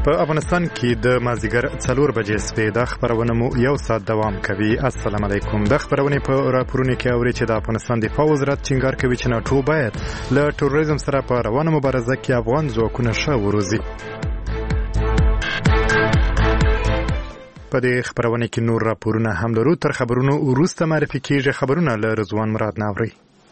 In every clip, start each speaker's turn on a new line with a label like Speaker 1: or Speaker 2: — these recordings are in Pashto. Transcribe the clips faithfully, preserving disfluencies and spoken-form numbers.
Speaker 1: په افغانستان کې د مازدیګر څلور بجې سپې د خبرونه مو یو ساعت دوام کوي. السلام علیکم. د خبرونه په راپورونو کې اوري چې د افغانستان د دفاع وزارت ټینګار کوي چې ناټو باید له تروریزم سره په روانه مبارزه کې افغان ځواکونه ښه وروزي. په دې خبرونه کې نور راپورونه هم لرو. تر خبرونو وروسته معرفي کیږي خبرونه له رضوان مراد ناوري.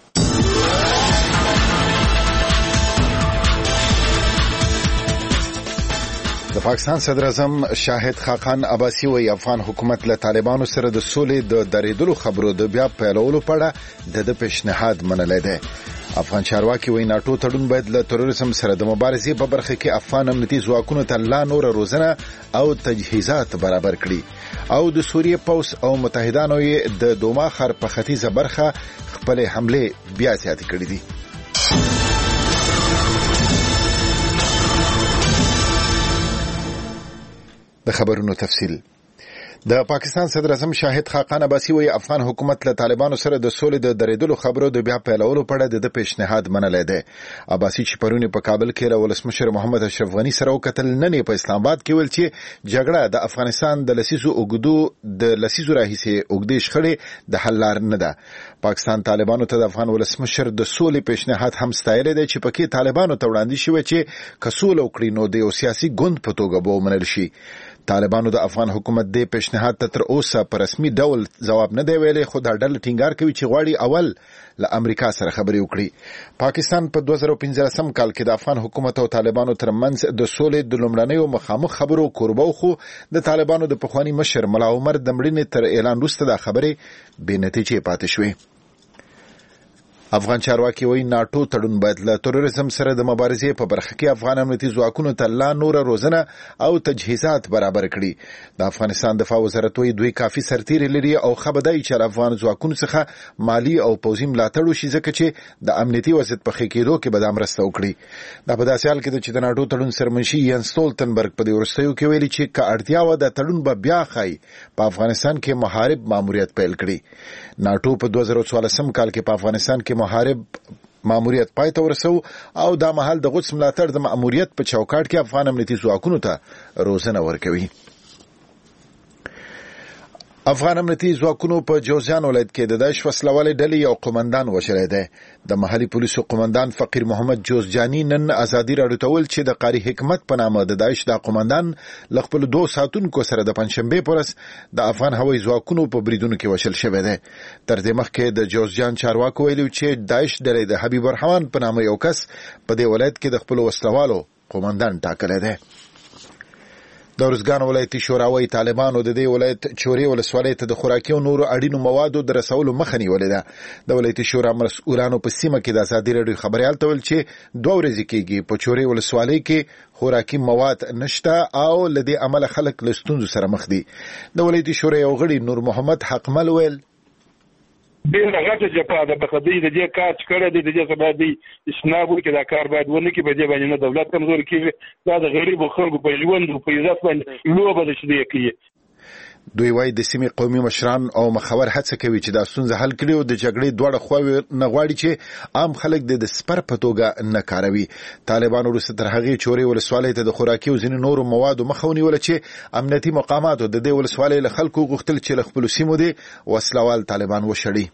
Speaker 2: د پاکستان صدر اعظم شاهد خاقان عباسي وایي افغان حکومت له طالبانو سره د سولې د درېدلو خبرو د بیا پیلولو په اړه د پیشنهاد منلی دی. افغان چارواکي وایي ناټو تړون باید له تروریزم سره د مبارزې په برخه کې افغان امنیتي ځواکونو ته لا نور روزنه او تجهیزات برابر کړي او د سوریې پوځ او متحدانو یې د دوما ښار په ختیځه برخه خپل حمله بیا زیاتې کړې دي. د خبرونو تفصیل. د پاکستان صدر اعظم شاهد خاقان عباسي وایي افغان حکومت له طالبانو سره د سولې د درېدلو خبرو د بیا پیلولو په اړه د پیشنهاد منلی دی. عباسي چې پرون په کابل کې له ولسمشر محمد اشرف غني سره وکتل، نن په اسلام آباد کې ویل چې جګړه د افغانستان د لسیزو اوږدو د لسیزو راهیسې اوږدې شخړې د حل لار نه ده. پاکستان طالبانو ته د افغان ولسمشر د سولې پیشنهاد هم ستایلی دی چې پکې طالبانو ته وړاندې شوی چې که سوله وکړي نو د یو سیاسي ګوند په توګه به ومنل شي. طالبانو د افغان حکومت د پیشنهاد ته تر اوسه په رسمي ډول ځواب نه دی ویلی، خو دا ډله ټینګار کوي چې غواړي اول له امریکا سره خبرې وکړي. پاکستان په دوه زره پنځلسم کال کې د افغان حکومت او طالبانو ترمنځ د سولې د لومړنیو مخامخ خبرو کوربه، خو د طالبانو د پخواني مشر ملا عمر د مړینې تر اعلان وروسته دا خبرې بې نتیجې پاتې شوې. افغان چارواکي وایي ناټو تړون باید له تروریزم سره د مبارزې په برخه کې افغان امنیتي ځواکونو ته لا نوره روزنه او تجهیزات برابر کړي. د افغانستان دفاع وزارت وایي دوی کافي سرتیري لري او ښه به دی چې له افغان ځواکونو څخه مالي او پوځي ملاتړ وشي، ځکه چې د امنیتي وضعیت په ښه کېدو کې به دا مرسته وکړي. دا په داسې حال کې ده چې د ناټو تړون سرمنشي ینس ستولتنبرګ په دې وروستیو کې ویلي چې که اړتیا وه د تړون به بیا ښایي په افغانستان کې محارب ماموریت پیل کړي. ناټو په دوه زره څوارلسم کال کې په افغانستان کې محارب ماموریت پای ته ورسو او دا مهال د قدس ملاتړ د ماموریت په چوکاټ کې افغان امنیتي ځواکونو ته روزنه ورکوي. افغان امنیتي ځواکونو په جوزجان ولایت کې د داعش وسلوالې ډلې یو قومندان وژلی دی. د محلي پولیسو قومندان فقیر محمد جوزجاني نن ازادي راډیو ته ویل چې د قاری حکمت په نامه د داعش دا قومندان له خپلو دوو ساتونکو سره د پنجشنبې په ورځ د افغان هوایي ځواکونو په بریدونو کې وژل شوی دی. تر دې مخکې د جوزجان چارواکو ویلي چې داعش ډلې د حبیب الرحمن په نامه یو کس په دې ولایت کې د خپلو وسلوالو قومندان ټاکلی دی. د ارزګان ولایتي شورا وایي طالبانو د دې ولایت چورې ولسوالۍ ته د خوراکي او نورو اړینو موادو د رسولو مخه نیولې ده. د ولایتي شورا مسؤلانو په سیمه کې د ازادي راډیو خبریال ته ویل چې دوه ورځې کېږي په چورې ولسوالۍ کې خوراکي مواد نشته او له دې امله خلک له ستونزو سره مخ دي. د ولایتي شورا یو غړي نور محمد حقمل ویل
Speaker 3: ډېره غټه جپا ده په خدای د دې کار چې کړی دی د دې څخه دی اسناب وکړي دا کار باید ونه کړي. په دې باندې نه دولت کمزور کېږي، دا د غریبو خلکو په ژوند او په عزت باندې لوبه ده چې دی کوي.
Speaker 2: دوی وایي د سیمې قومي مشران او مخور هڅه کوي چې دا ستونزه حل کړي او د جګړې دواړه خواوې نه غواړي چې عام خلک د سپر په توګه نه کاروي. طالبانو وروسته تر هغې چورې ولسوالۍ ته د خوراکي او ځینې نورو موادو مخه ونیوله چې امنیتي مقاماتو د دې ولسوالۍ له خلکو غوښتل چې له خپلو سیمو دې وسلوال طالبان وشړي.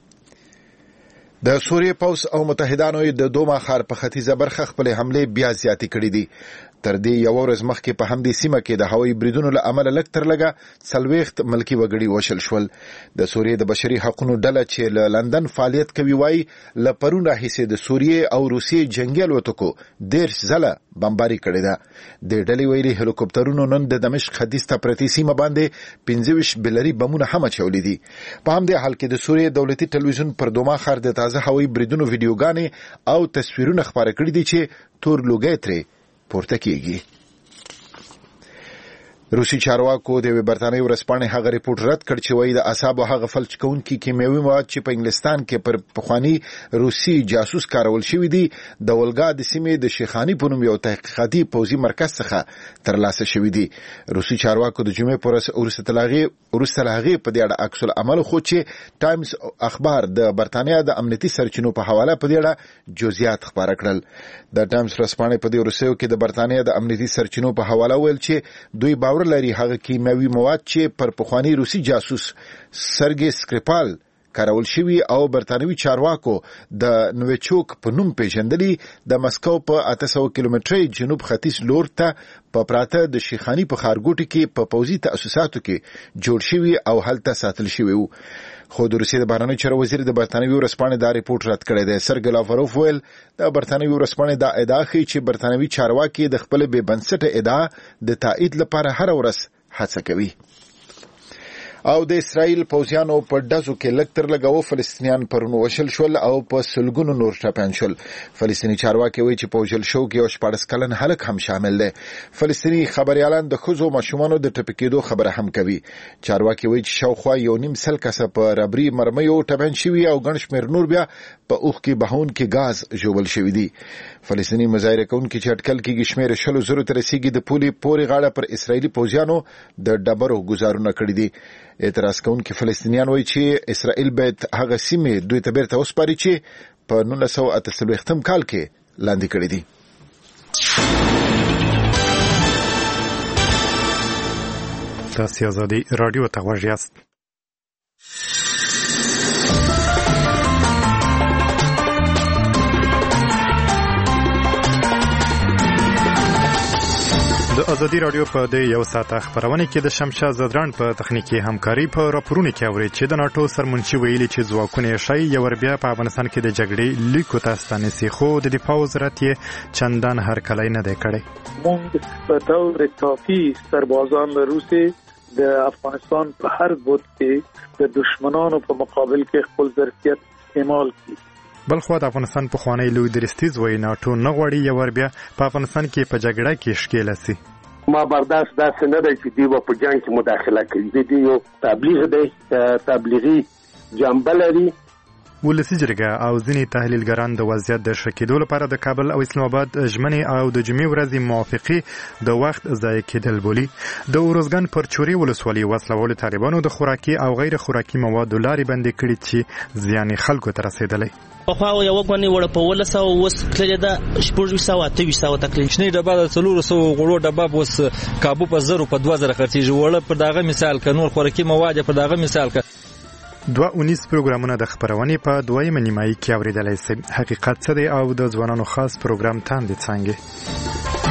Speaker 2: د سوریې پوځ او متحدانو د دوما ښار په ختیځه برخه خپل حمله بیا زیاتې کړې دي. تر دې یو ورځ مخکې په همدې سیمه کې د هوایي بریدونو له امله لږ تر لږه څلوېښت ملکي وګړي وشل شول. د سوریې د بشري حقونو ډله چې له لندن فعالیت کوي وایي له پرون راهیسې د سوریې او روسیې جنګي الوتکو دېرش ځله بمباري کړې ده. د ډلې ویلي هلیکوپټرونو نن د دمشق ختیځ ته پرتې سیمه باندې پنځه ویشت بلري بمونه هم اچولي دي. په همدې حال کې د سوریې دولتي تلویزیون پر دوما ښار د تازه هوایي بریدونو ویډیوګانې او تصویرونه خپاره کړي دي چې تور لوګی ترې پورته کیږي. روسي چارواکو د برتانیې ورسپانې هغه ریپورت رد کړ چې وایي د اعصاب هغه فلج کوونکي کیمیاوي مواد چې په انګلستان کې پر پخوانی روسي جاسوس کارول شوی دی د ولګا د سیمې د شیخانی په نوم یو تحقیقاتي پوځي مرکز څخه ترلاسه شوی دی. روسي چارواکو د جمعې پر ورسته تلاغي ورسته لاغي په دې اړه عکس العمل خو چې ټایمز اخبار د برتانیې د امنیتي سرچینو په حواله په دې اړه جزئیات خبره کړل. د ټایمز ورسپانې په دې ورسېو کې د برتانیې د امنیتي سرچینو په حواله ویل چې دوی باور لري هغه کیمیاوي مواد چې پر پخوانی روسي جاسوس سرګي سکریپال کارول شوی او برتانوي چارواکو د نووچوک په نوم پیژندلي د مسکو په اته سوه کیلومتري جنوب ختیځ لور ته په پراته د شیخانی په خارګوټي کې په پوځي تاسیساتو کې جوړ شوی او هلته ساتل شوی وو. خو د روسیې د بهرنیو چارو وزیر د برتانوي ورسپانې دا ریپورت رد کړی دی. سرګی لاوروف ویل د برتانوي ورسپانې دا ادعا ښیي چې برتانوي چارواکي د خپل بې بنسټه ادعا د تایید لپاره هر ورځ هڅه کوي. او د اسرائیل پوځیانو په دزو کې لکتر لګاو فلسطینیان پرونو وشل شول او په سلګونو نور ټپيان شول. فلسطینی چارواکي وایي چې په وشل شو کې یو شپږ کلن هلک هم شامل دی. فلسطینی خبريالان د خزو ماشومانو د ټپکېدو خبره هم کوي. چارواکي وایي چې شاوخوا یو نیم سل کسه په ربري مرمیو ټپيان شوي او ګڼ شمېر نور بیا په اوخ کې بهون کې غاز جوړول شوی دی. فلسطینی مظاهره کوونکي چې اټکل کې شمېر شلو زرو تر رسیدي د پولي پوري غاړه پر اسرائیلي پوځیانو د ډبرو گزارونه کړی دي. اعتراض کوونکي فلسطینیان وایي چې اسرائیل باید هغه سیمې دوی ته بیرته وسپاري چې په نولس سوه اته څلوېښتم کال کې لاندې کړي دي.
Speaker 1: تاسو آزادي رادیو ته غوږ یاست. د ازادي رادیو په د یو ساعت خبرونه کې د شمشاد زدران په تخنیکی همکاري په راپورونه کې اوري چې د ناتو سرمنشي ویلي چې ځواکونه شي یو بیا په افغانستان کې د جګړې لیکو تاسو سي خو د دفاع وزارت یې چندان هر کله نه دی کړی.
Speaker 4: موږ په طور کافي سربازان روسي د افغانستان په هر بود کې د دشمنانو په مقابل کې خپل ظرفیت استعمال کړي.
Speaker 1: بلخو د افغانستان په خوانی لوی درستیز وای ناتو نه غوړي یو بیا په افغانستان کې په جګړه کې شکیل سي.
Speaker 5: ما برداشت داسې نه دی چې دی په جنگ کې مداخله کوي. دی یو تبلیغ دی، تبلیغي جنبه لري.
Speaker 1: ولسی جرګه او ځینې تحلیلګران د وضعیت د شکیدو لپاره د کابل او اسلام آباد ژمنې او د جمعې ورځې موافقې د وخت ضایع کېدل بولي. د اورزګان پر چوري ولسوالۍ وسلوال طالبانو د خوراکي او غیر خوراکي موادو لارې بندې کړې چې زیان خلکو ته رسیدلی.
Speaker 6: خو یو غونې وړ په ولسه اوس کله دا شپږ سو اته سو تکلیف
Speaker 7: شنه ډبه د څلور سو غړو ډبه اوس کابو په زرو په دوه زره خرڅیږي. وړ په داغه مثال ک نور خوراکي مواد په داغه مثال ک
Speaker 1: دوه اونیس پروګرامونه د خبرونې په دویمه نیمایي کې اوریدلای شي. حقیقت څه دی او د ځوانانو خاص پروګرام تاندې څنګه.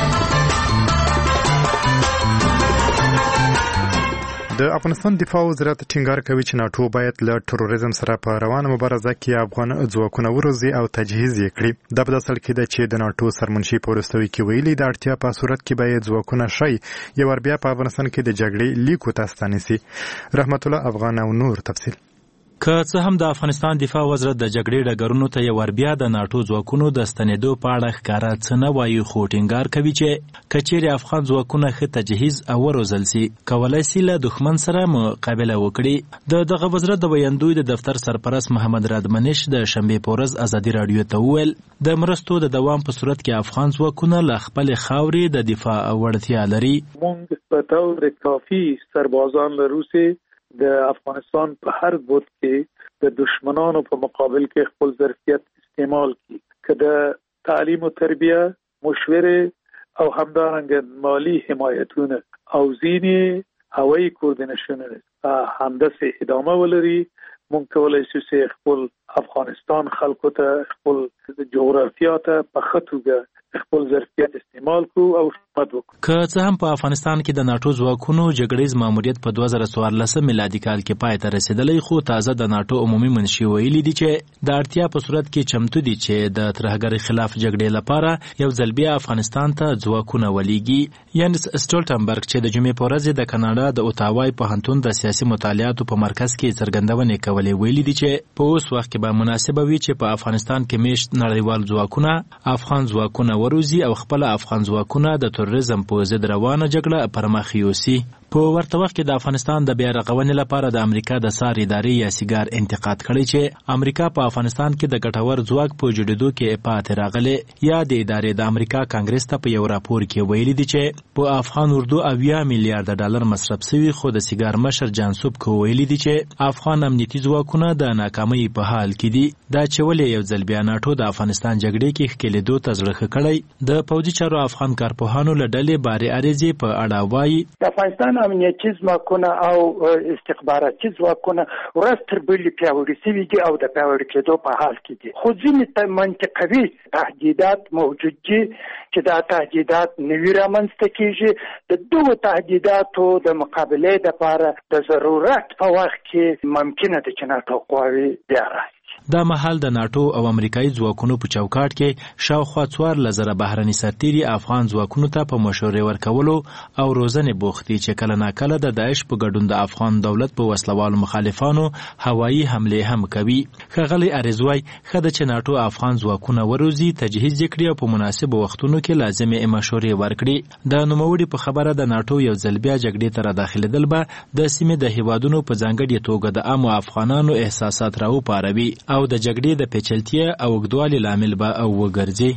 Speaker 1: د افغانستان دفاع وزارت ټینګار کوي چې ناتو باید له تروریزم سره په روانه مبارزه کې افغان ځواکونه وروزي او تجهیز یې کړي. دا په داسې کې ده چې د ناتو سرمنشي په وروستوي کې ویلي د اړتیا په صورت کې باید ځواکونه شي یو بیا په افغانستان کې د جګړې لیکو ته ستانسي. رحمت الله افغان او نور تفصیل.
Speaker 8: که څه هم د افغانستان دفاع وزارت د جګړې ډګرونو ته یو بیا د ناتو ځواکونو د ستنېدو په اړه ښکاره څه نه وایي، خو ټینګار کوي چې که چیرې افغان ځواکونه ښه تجهیز او وروزل سي کولی سي له دښمن سره مقابله وکړي. د دغه وزارت د ویاندوی د دفتر سرپرست محمد رادمنش د شنبې په ورځ ازادي راډیو ته وویل د مرستو د دوام په صورت کې افغان ځواکونه له خپلې خاورې د دفاع وړتیا لري.
Speaker 4: موږ په طور کافي سربازان روسي د افغانستان په هر بود کې د دشمنانو په مقابل کې خپل ظرفیت استعمال کړي. که د تعلیم او تربیه، مشوره او همدارنګه مالی حمایتونه او ځینې هوایي کوردینیشنونه همداسې ادامه ولري. مونږ کولای شو چې خپل افغانستان خلکو ته خپل جغرافیا ته په ښه توګه خپل ظرفیت استعمال کو او خدمت وکړو.
Speaker 8: که څه هم په افغانستان کې د ناتو ځواکونو جګړیز ماموریت په دوه زره څوارلسم میلادي کال کې پای ته رسیدلی، خو تازه د ناتو عمومي منشي ویلي دي چې د اړتیا په صورت کې چمتو دي چې د ترهګرۍ خلاف جګړې لپاره یو ځل بیا افغانستان ته ځواکونه ولېږي. یانس سټولټنبرګ چې د جمعې په ورځ د کاناډا د اوټاوای پوهنتون د سیاسي مطالعاتو په مرکز کې څرګندونې کولې ویلي دي چې په اوس وخت کې به مناسبه وي چې په افغانستان کې میشت نړیوال ځواکونه افغان ځواکونه وروزي او خپل افغان ځواکونه د تروریزم په ضد روانه جګړه پر مخ یوسي. په ورته وخت کې د افغانستان د بیا رغونې لپاره د امریکا د سار ادارې یا سیګار انتقاد کړی چې امریکا په افغانستان کې د ګټور ځواک په جوړېدو کې پاتې راغلی. یا د ادارې د امریکا کانګرس ته په یو راپور کې ویلي دي چې په افغان اردو اویا میلیارډ ډالر مصرف شوي، خو د سیګار مشر جانسوب کو ویلي دي چې افغان امنیتي ځواکونه د ناکامۍ په حال کې دي. دا چې ولې یو ځل بیا ناټو د افغانستان جګړې کې ښکېلېدو ته زړه ښه کړی. د پوځي چارو افغان کارپوهانو له ډلې بارې اریزې په اړه وایي
Speaker 9: د افغانستان امنیتي ځواکونه او استخباراتي ځواکونه ورځ تر بلې پیاوړي شوي دي او د پیاوړي کېدو په حال کې دي، خو ځینې منطقوي تهدیدات موجود دي چې دا تهدیدات نوي رامنځته کېږي. د دغو تهدیداتو د مقابلې لپاره د ضرورت په وخت کې ممکنه ده چې ناټو قواوې بیا راشي.
Speaker 8: دا مهال د ناټو او امریکایي ځواکونو په چوکاټ کې شاوخوا څوارلس زره بهرني سرتیري افغان ځواکونو ته په مشورې ورکولو او روزنې بوخت دي چې کله ناکله د داعش په ګډون د افغان دولت په وسلوالو مخالفانو هوایي حملې هم کوي. ښاغلی اریزوی ښه ده چې ناټو افغان ځواکونه وروزي، تجهیز یې کړي او په مناسبو وختونو کې لازمې مشورې ورکړي. د نوموړي په خبره د ناټو یو ځل بیا جګړې ته راداخلېدل به د سیمې د هیوادونو په ځانګړې توګه د عامو افغانانو احساسات راوپاروي او د جګړې د پیچلتیا او اوږدوالي لامل به او وګرځي.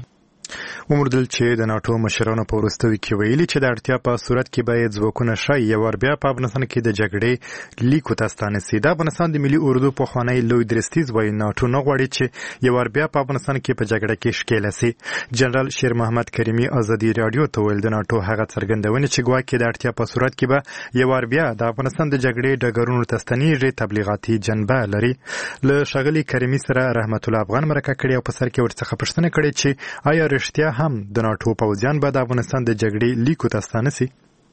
Speaker 1: وموندل چې د ناټو مشرانو په وروستیو کې ویلي چې د اړتیا په صورت کې باید ځواکونه ښایي یو ور بیا په افغانستان کې د جګړې لیکو ته ستانه سي. د افغانستان د ملي اردو پخوانی لوی درستیز وایي ناټو نه غواړي چې یو ور بیا په افغانستان کې په جګړه کې ښکېله سي. جنرال شیر محمد کریمي ازادي راډیو ته ویل د ناټو هغه څرګندونې چې ګواکې د اړتیا په صورت کې به یو ور بیا د افغانستان د جګړې ډګرونو ته ستنېږي تبلیغاتي جنبه لري. له ښاغلي کریمي سره رحمت الله افغان مرکه کړې او په سر کې ورڅخه پوښتنه کړې چې آیا رښتیا هم د ناټو پوځیان به د افغانستان د جګړې لیکو ته ستانه سي؟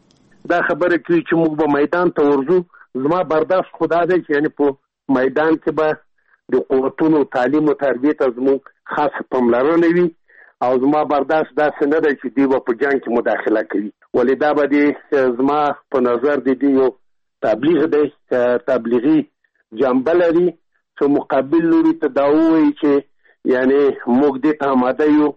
Speaker 5: دا خبره کوي چې موږ به میدان ته ورځو. زما برداشت خدا دی چې یعنی په میدان کې به د قوتونو تعلیم او تربیې ته زموږ خاصه پاملرنه وي او زما برداشت داسې نه دی چې دوی به په جنګ کې مداخله کوي. ولې دا به د زما په نظر د دې یو تبلیغ دی، تبلیغي جنبه لري چې مقابل لوري ته دا ووایي چې یعنی موږ دې ته آماده یو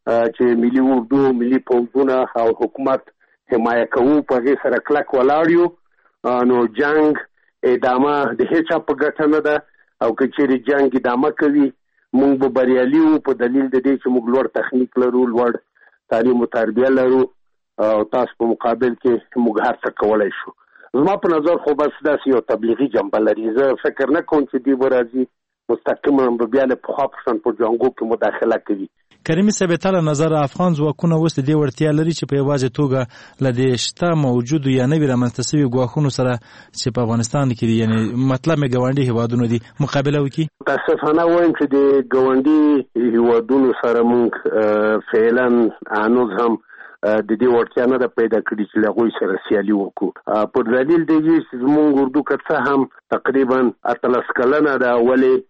Speaker 5: چې ملي اردو، ملي پوځونه او حکومت حمایه کوو، په هغې سره کلک ولاړ یو. نو جنګ ادامه د هیچا په ګټه نه ده او که چیرې جنګ ادامه کوي موږ به بریالي وو په دلیل د دې چې موږ لوړ تخنیک لرو، لوړ تعلیم او تربیه لرو او تاسو په مقابل کې موږ هر څه کولی شو. زما په نظر خو بس داسې یو تبلیغي جنبه لري. زه فکر نه کوم چې دوی به راځي مستقیما به بیا له پخوا په شان په جنګو کې مداخله کوي.
Speaker 8: کریمي صاحب ته له نظر افغان ځواکونه اوس د دې وړتیا لري چې په یوازې توګه له دې شته موجودو یا نوي رامنځته شوي ګواښونو سره چې په افغانستان کې دي، یعنی مطلب مې ګاونډي هیوادونه دي، مقابله وکړي؟
Speaker 5: متاسفانه وایم چې د ګاونډي هیوادونو سره موږ فعلا هنوز هم د دې وړتیا نه ده پیدا کړې چې له هغوی سره سیالي وکړو. پر دلیل دی چې زموږ اردو که څه هم تقریبا اتلس کلنه ده، ولې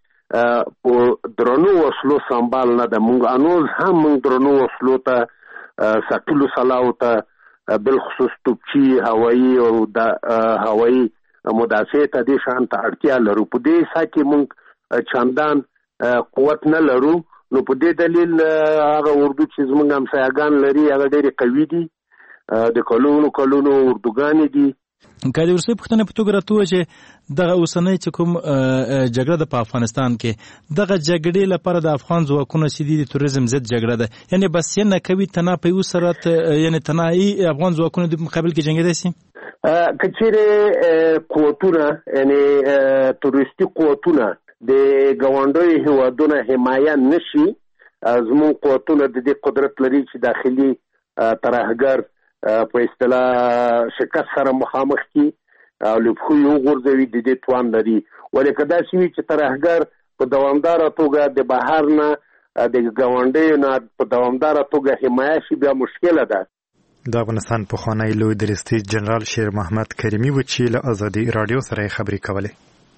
Speaker 5: په درنو وسلو سنبال نه ده. موږ انوز هم موږ درنو وسلو ته ساقلو سلاو ته بالخصوص توپچي، هوایي او د هوایي مدافع ته دې شان ته اړتیا لرو. په دې سا کې موږ چندان قوت نه لرو. نو په دې دلیل هغه اردو چې زموږ همسایه‌ګان لري هغه ډېرې قوي دي، د کلونو کلونو اردوګانې دي.
Speaker 8: که د ورسې پوښتنه په توګه راته ووایه چې دغه اوسنۍ چې کوم جګړه ده په افغانستان کې، دغه جګړې لپاره د افغان ځواکونه چې دي د تروریزم ضد جګړه ده، یعنې بسیه نه کوي تنها په یو صورت یعنې تنهایي افغان ځواکونه د مقابل کې جنګېدی سي؟
Speaker 5: که چیرې قوتونه یعنې تروریستي قوتونه د ګاونډیو هیوادونه حمایه نشي، زموږ قوتونه د دې قدرت لري چې داخلي ترهګر په اصطلاح شکست سره مخامخ کی او له خو یو غورځوي د دې توان لري. ولې کدا چې چې ترهګر په دوامدار توګه د بهر نه د ګاونډیو نه په دوامدار توګه حمایه شي بیا مشکله ده.
Speaker 1: د افغانستان پخوانی لوی درستیز جنرال شیر محمد کریمي و چې له ازادي راډیو سره خبرې کولې.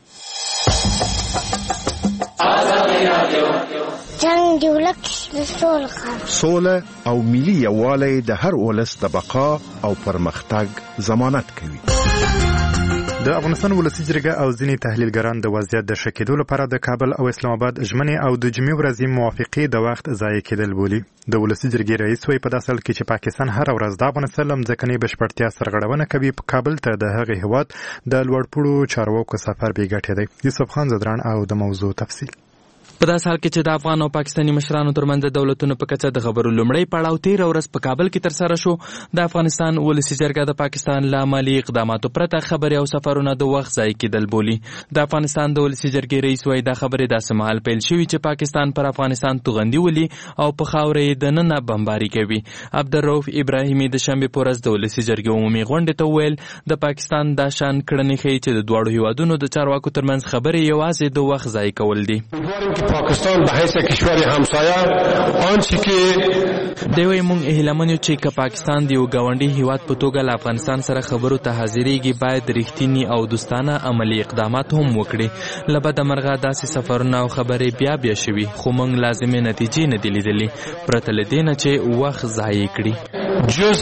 Speaker 10: جنگ دی ولک سول خان
Speaker 11: سوله او ملي یووالی د هر ولس د بقا او پرمختګ ضمانت کوي.
Speaker 1: د افغانستان ولسي جرګه او ځینې تحلیلګران د وضعیت د ښه کېدو لپاره د کابل او اسلام آباد ژمنې او د جمعې ورځې موافقې د وخت ضایع کېدل بولي. د ولسي جرګې رئیس وایي په داسې حال کې چې پاکستان هره ورځ د افغانستان له مځکنۍ بشپړتیا سرغړونه کوي، په کابل ته د هغې هېواد د لوړپوړو چارواکو سفر بې ګټې دی. یوسف خان زدران او د موضوع تفصیل.
Speaker 11: په داسې حال کې چې د افغان او پاکستاني مشرانو ترمنځ د دولتونو په کچه د خبرو لومړی پړاو تېره ورځ په کابل کې ترسره شو، د افغانستان ولسي جرګه د پاکستان له عملي اقداماتو پرته خبرې او سفرونه د وخت ضایع کېدل بولي. د افغانستان د ولسي جرګې رئیس وایي دا خبرې داسې مهال پیل شوي چې پاکستان پر افغانستان توغندي ولي او په خاوره یې دننه بمباري کوي. عبدالرؤف ابراهیمي د شنبې په ورځ د ولسي جرګې عمومي غونډې ته وویل د پاکستان دا شان کړنې ښیي چې د دواړو هېوادونو د چارواکو ترمنځ خبرې یوازې د وخت ضایع کول دي.
Speaker 12: پاکستان به حیث کشور همسایه آنچه که
Speaker 11: دوی مونږ اهلمن یو چې که پاکستان د یو ګاونډي هیواد په توګه له افغانستان سره خبرو ته حاضرېږي باید رښتینی او دوستانه عملي اقدامات هم وکړي. له بده مرغه داسې سفرونه او خبرې بیا بیا شوي خو مونږ لازمې نتیجې نه دي لیدلي پرته له دې نه چې وخت ضایع کړي.
Speaker 12: جز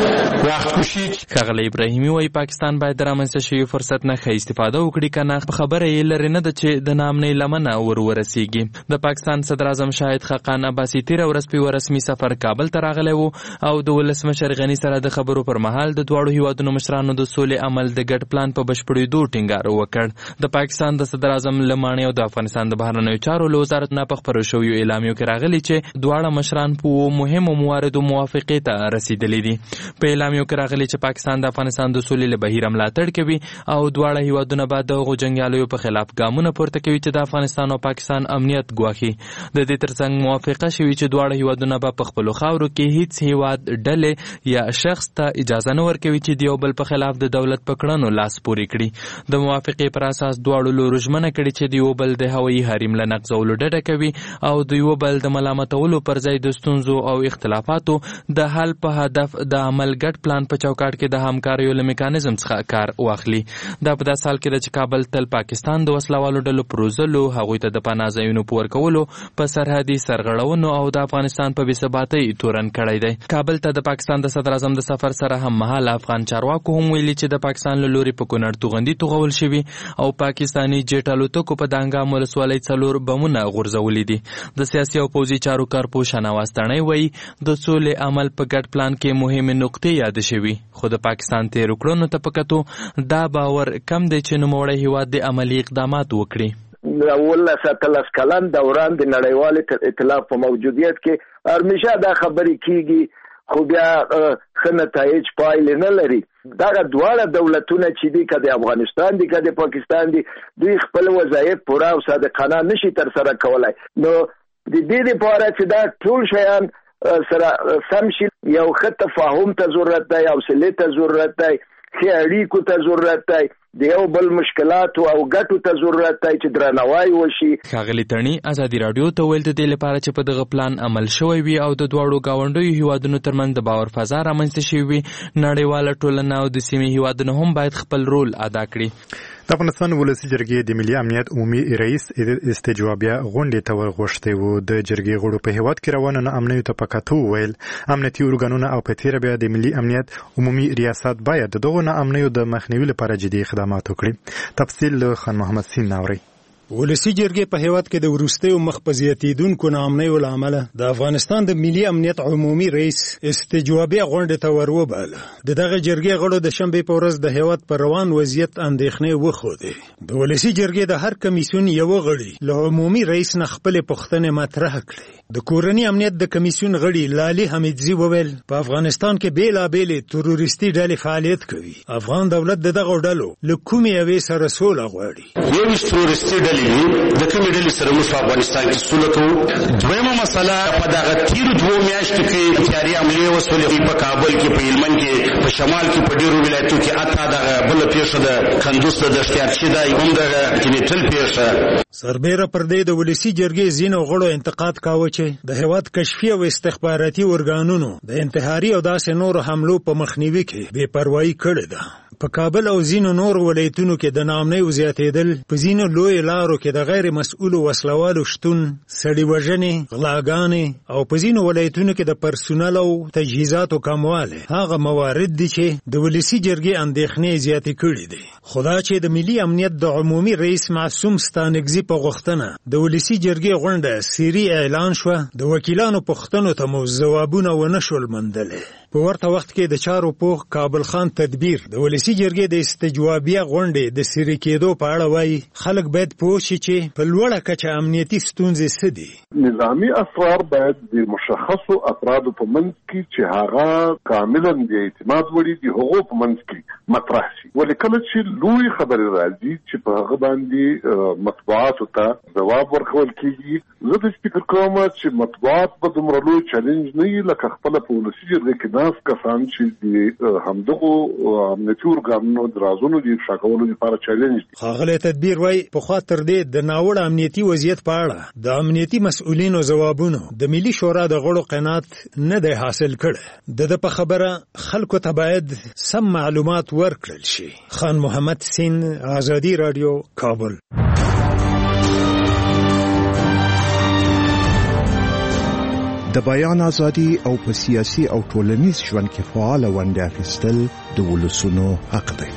Speaker 12: وخت کشي.
Speaker 11: ښاغلی ابراهیمي وایي پاکستان باید د رامنځته شوي فرصت نه ښه استفاده وکړي که نه خبره یې لرې نه ده چې د ناامنۍ لمنه ور ورسېږي. د پاکستان صدر اعظم شاهد خاقان عباسي تېره ورځ په یوه رسمي سفر کابل ته راغلی و او د ولسمشر غني سره د خبرو پر مهال د دواړو هیوادونو مشرانو د سولې عمل د ګډ پلان په بشپړېدو ټینګار وکړ. د پاکستان د صدر اعظم له ماڼۍ او د افغانستان د بهرنیو چارو له وزارت نه په خپرو شویو اعلامیو کې راغلي چې دواړه مشران په اوو مهمو مواردو موافقې ته رسېدلي دي. په اعلامیو کې راغلي چې پاکستان د افغانستان د سولې له بهیره ملاتړ کوي او دواړه هیوادونه به د هغو جنګیالیو په خلاف ګامونه پورته کوي چې د افغانستان او پاکستان امنیت ګواښي. د دې ترڅنګ موافقه شوې چې دواړه هیوادونه به په خپلو خاورو کې هیڅ هیواد ډلې یا شخص ته اجازه نه ورکوي چې د یو بل په خلاف د دولت په کړنو لاس پورې کړي. د موافقې پر اساس دواړو لورو ژمنه کړې چې د یو بل د هوایي حریم له نقضولو ډډه کوي او د یو بل د ملامتولو پر ځای د ستونزو او اختلافاتو د حل په هدف د عمل ګډ پلان په چوکاټ کې د همکاریو له میکانیزم څخه کار واخلي. دا په داسې حال کې ده چې کابل تل پاکستان د وسلوالو ډلو پروزلو، هغوی ته د پناه ځایونو په ورکولو، په سرحدي سرغړونو او د افغانستان په بېثباتۍ تورن کړی دی. کابل ته د پاکستان د صدر اعظم د سفر سره هم مهاله افغان چارواکو هم ویلي چې د پاکستان له لوري په کونړ توغندي توغول شوي او پاکستاني جیټ الوتکو په دانګام ولسوالۍ څلور بمونه غورځولي دي. د سیاسي او پوځي چارو کارپوه شناواز تڼۍ وایي د سولې عمل په ګډ پلان کې مهمې نقطې یادې شوي خو د پاکستان تېرو کړنو ته په کتو دا باور کم دی چې نوموړی هیواد د عملي اقدامات وکړي.
Speaker 13: ولس اتلس کلن دوران د نړیوال ائتلاف په موجودیت کې همیشه دا خبرې کیږي خو بیا ښه نتایج پایلې نه لري. دغه دواړه دولتونه چې دي که د افغانستان دي که د پاکستان دي دوی خپل وظایف پوره او صادقانه نشي ترسره کولی. نو د دې لپاره چې دا ټول شیان سره سم شي یو ښه تفاهم ته ضرورت دی، حوصلې ته ضرورت دی، ښې اړیکو ته ضرورت دی، د یو بل مشکلاتو او ګټو ته ضرورت دی چې درناوی وشي.
Speaker 11: ښاغلي تڼي ازادي راډیو ته ویل د دې لپاره چې په دغه پلان عمل شوی وي او د دواړو ګاونډیو هیوادونو ترمنځ د باور فضا رامنځته شوې وي، نړیواله ټولنه او د سیمې هیوادونه هم باید خپل رول ادا کړي.
Speaker 1: د افغانستان ولسي جرګې د ملي امنیت عمومي رئیس استجوابیه غونډې ته ورغوښتی و. د جرګې غړو په هیواد کې روانه ناامنیو ته په کتو وویل امنیتي ارګانونه او په تېره بیا د ملي امنیت عمومي ریاست باید د دغو ناامنیو د مخنیوي لپاره جدي اقدامات وکړي. تفصیل له خان محمد سین ناوري.
Speaker 14: ولسي جرګې په هیواد کې د وروستیو مخ په زیاتېدونکو ناامنیو له امله د افغانستان د ملي امنیت عمومي رئیس استجوابیه غونډې ته ور وباله. د دغه جرګې غړو د شنبې په ورځ د هیواد پر روان وضعیت اندېښنې وښودې. د ولسي جرګې د هر کمیسیون یوه غړي له عمومي رئیس نه خپلې پوښتنې مطرح کړې. د کورني امنیت د کمیسیون غړي لالي حمیدزي وویل په افغانستان کې بېلابېلې تروریستي ډلې فعالیت کوي. افغان دولت د دغو ډلو له کومې یوې سره سوله غواړي.
Speaker 12: د کومې ډلې سره موږ په افغانستان کې سوله کوو. دویمه مسله په دغه تیرو دوو میاشتو کې تیاري حملې وسولې په کابل کې، په هلمند کې، په شمال کې، په ډېرو ولایتو کې، حتی دغه بله پیښه د کندوز د دشتیارچي ده هم دغه جنیټل پیښه.
Speaker 14: سربیره پر دې د ولسي جرګې ځینو غړو انتقاد کاوه چې د هیواد کشفي او استخباراتي ارګانونو د انتحاري او داسې نورو حملو په مخنیوي کې بې پروایي کړې ده. په کابل او ځینو نور ولایتونو کې د ناامنیو زیاتېدل په ځینو لویو لارو چارو کې د غیر مسؤلو وسلوالو شتون، سړي وژنې، غلاګانې او په ځینو ولایتونو کې د پرسونل او تجهیزاتو کموالی هغه موارد دي چې د ولسي جرګې اندېښنې زیاتې کړي دي. خو دا چې د ملي امنیت د عمومي رئیس معصوم ستانکزي په غوښتنه د ولسي جرګې غونډه سیري اعلان شوه، د وکیلانو پوښتنو ته مو ځوابونه ونه شول موندلی. په ورته وخت کې د چارو پوخ کابل خان تدبیر د ولسي جرګې د استجوابیه غونډې د سیري کېدو په اړه وایي خلک باید پوه شي چې په لوړه کچه امنیتي ستونزې څه دي.
Speaker 15: نظامي اسرار باید د مشخصو افرادو په منځ کې چې هغه کاملا د اعتماد وړي دي هغو په منځ کې مطرح شي. ولې کله چې لوی خبرې راځي چې په هغه باندې مطبوعاتو ته ځواب ورکول کېږي، زه د فکر کوم چې مطبوعات به دومره لوی چیلنج نه وي لکه خپله په ولسي جرګه کې ناست کسان چې د همدغو امنیتي ارګانونو د رازونو د افشا کولو لپاره چیلنج دي.
Speaker 14: ښاغلی تدبیر وایي پخوا تر دې د ناوړه امنیتي وضعیت په اړه د امنیتي مسؤلینو ځوابونو د ملي شورا د غړو قناعت نه دی حاصل کړی. د ده په خبره خلکو ته باید سم معلومات ورکړل شي. خان محمد سین، آزادي رادیو، کابل.
Speaker 16: د بیان ازادي او په سیاسي او ټولنیز ژوند کې فعال ونډه اخیستل د ولسونو حق دی.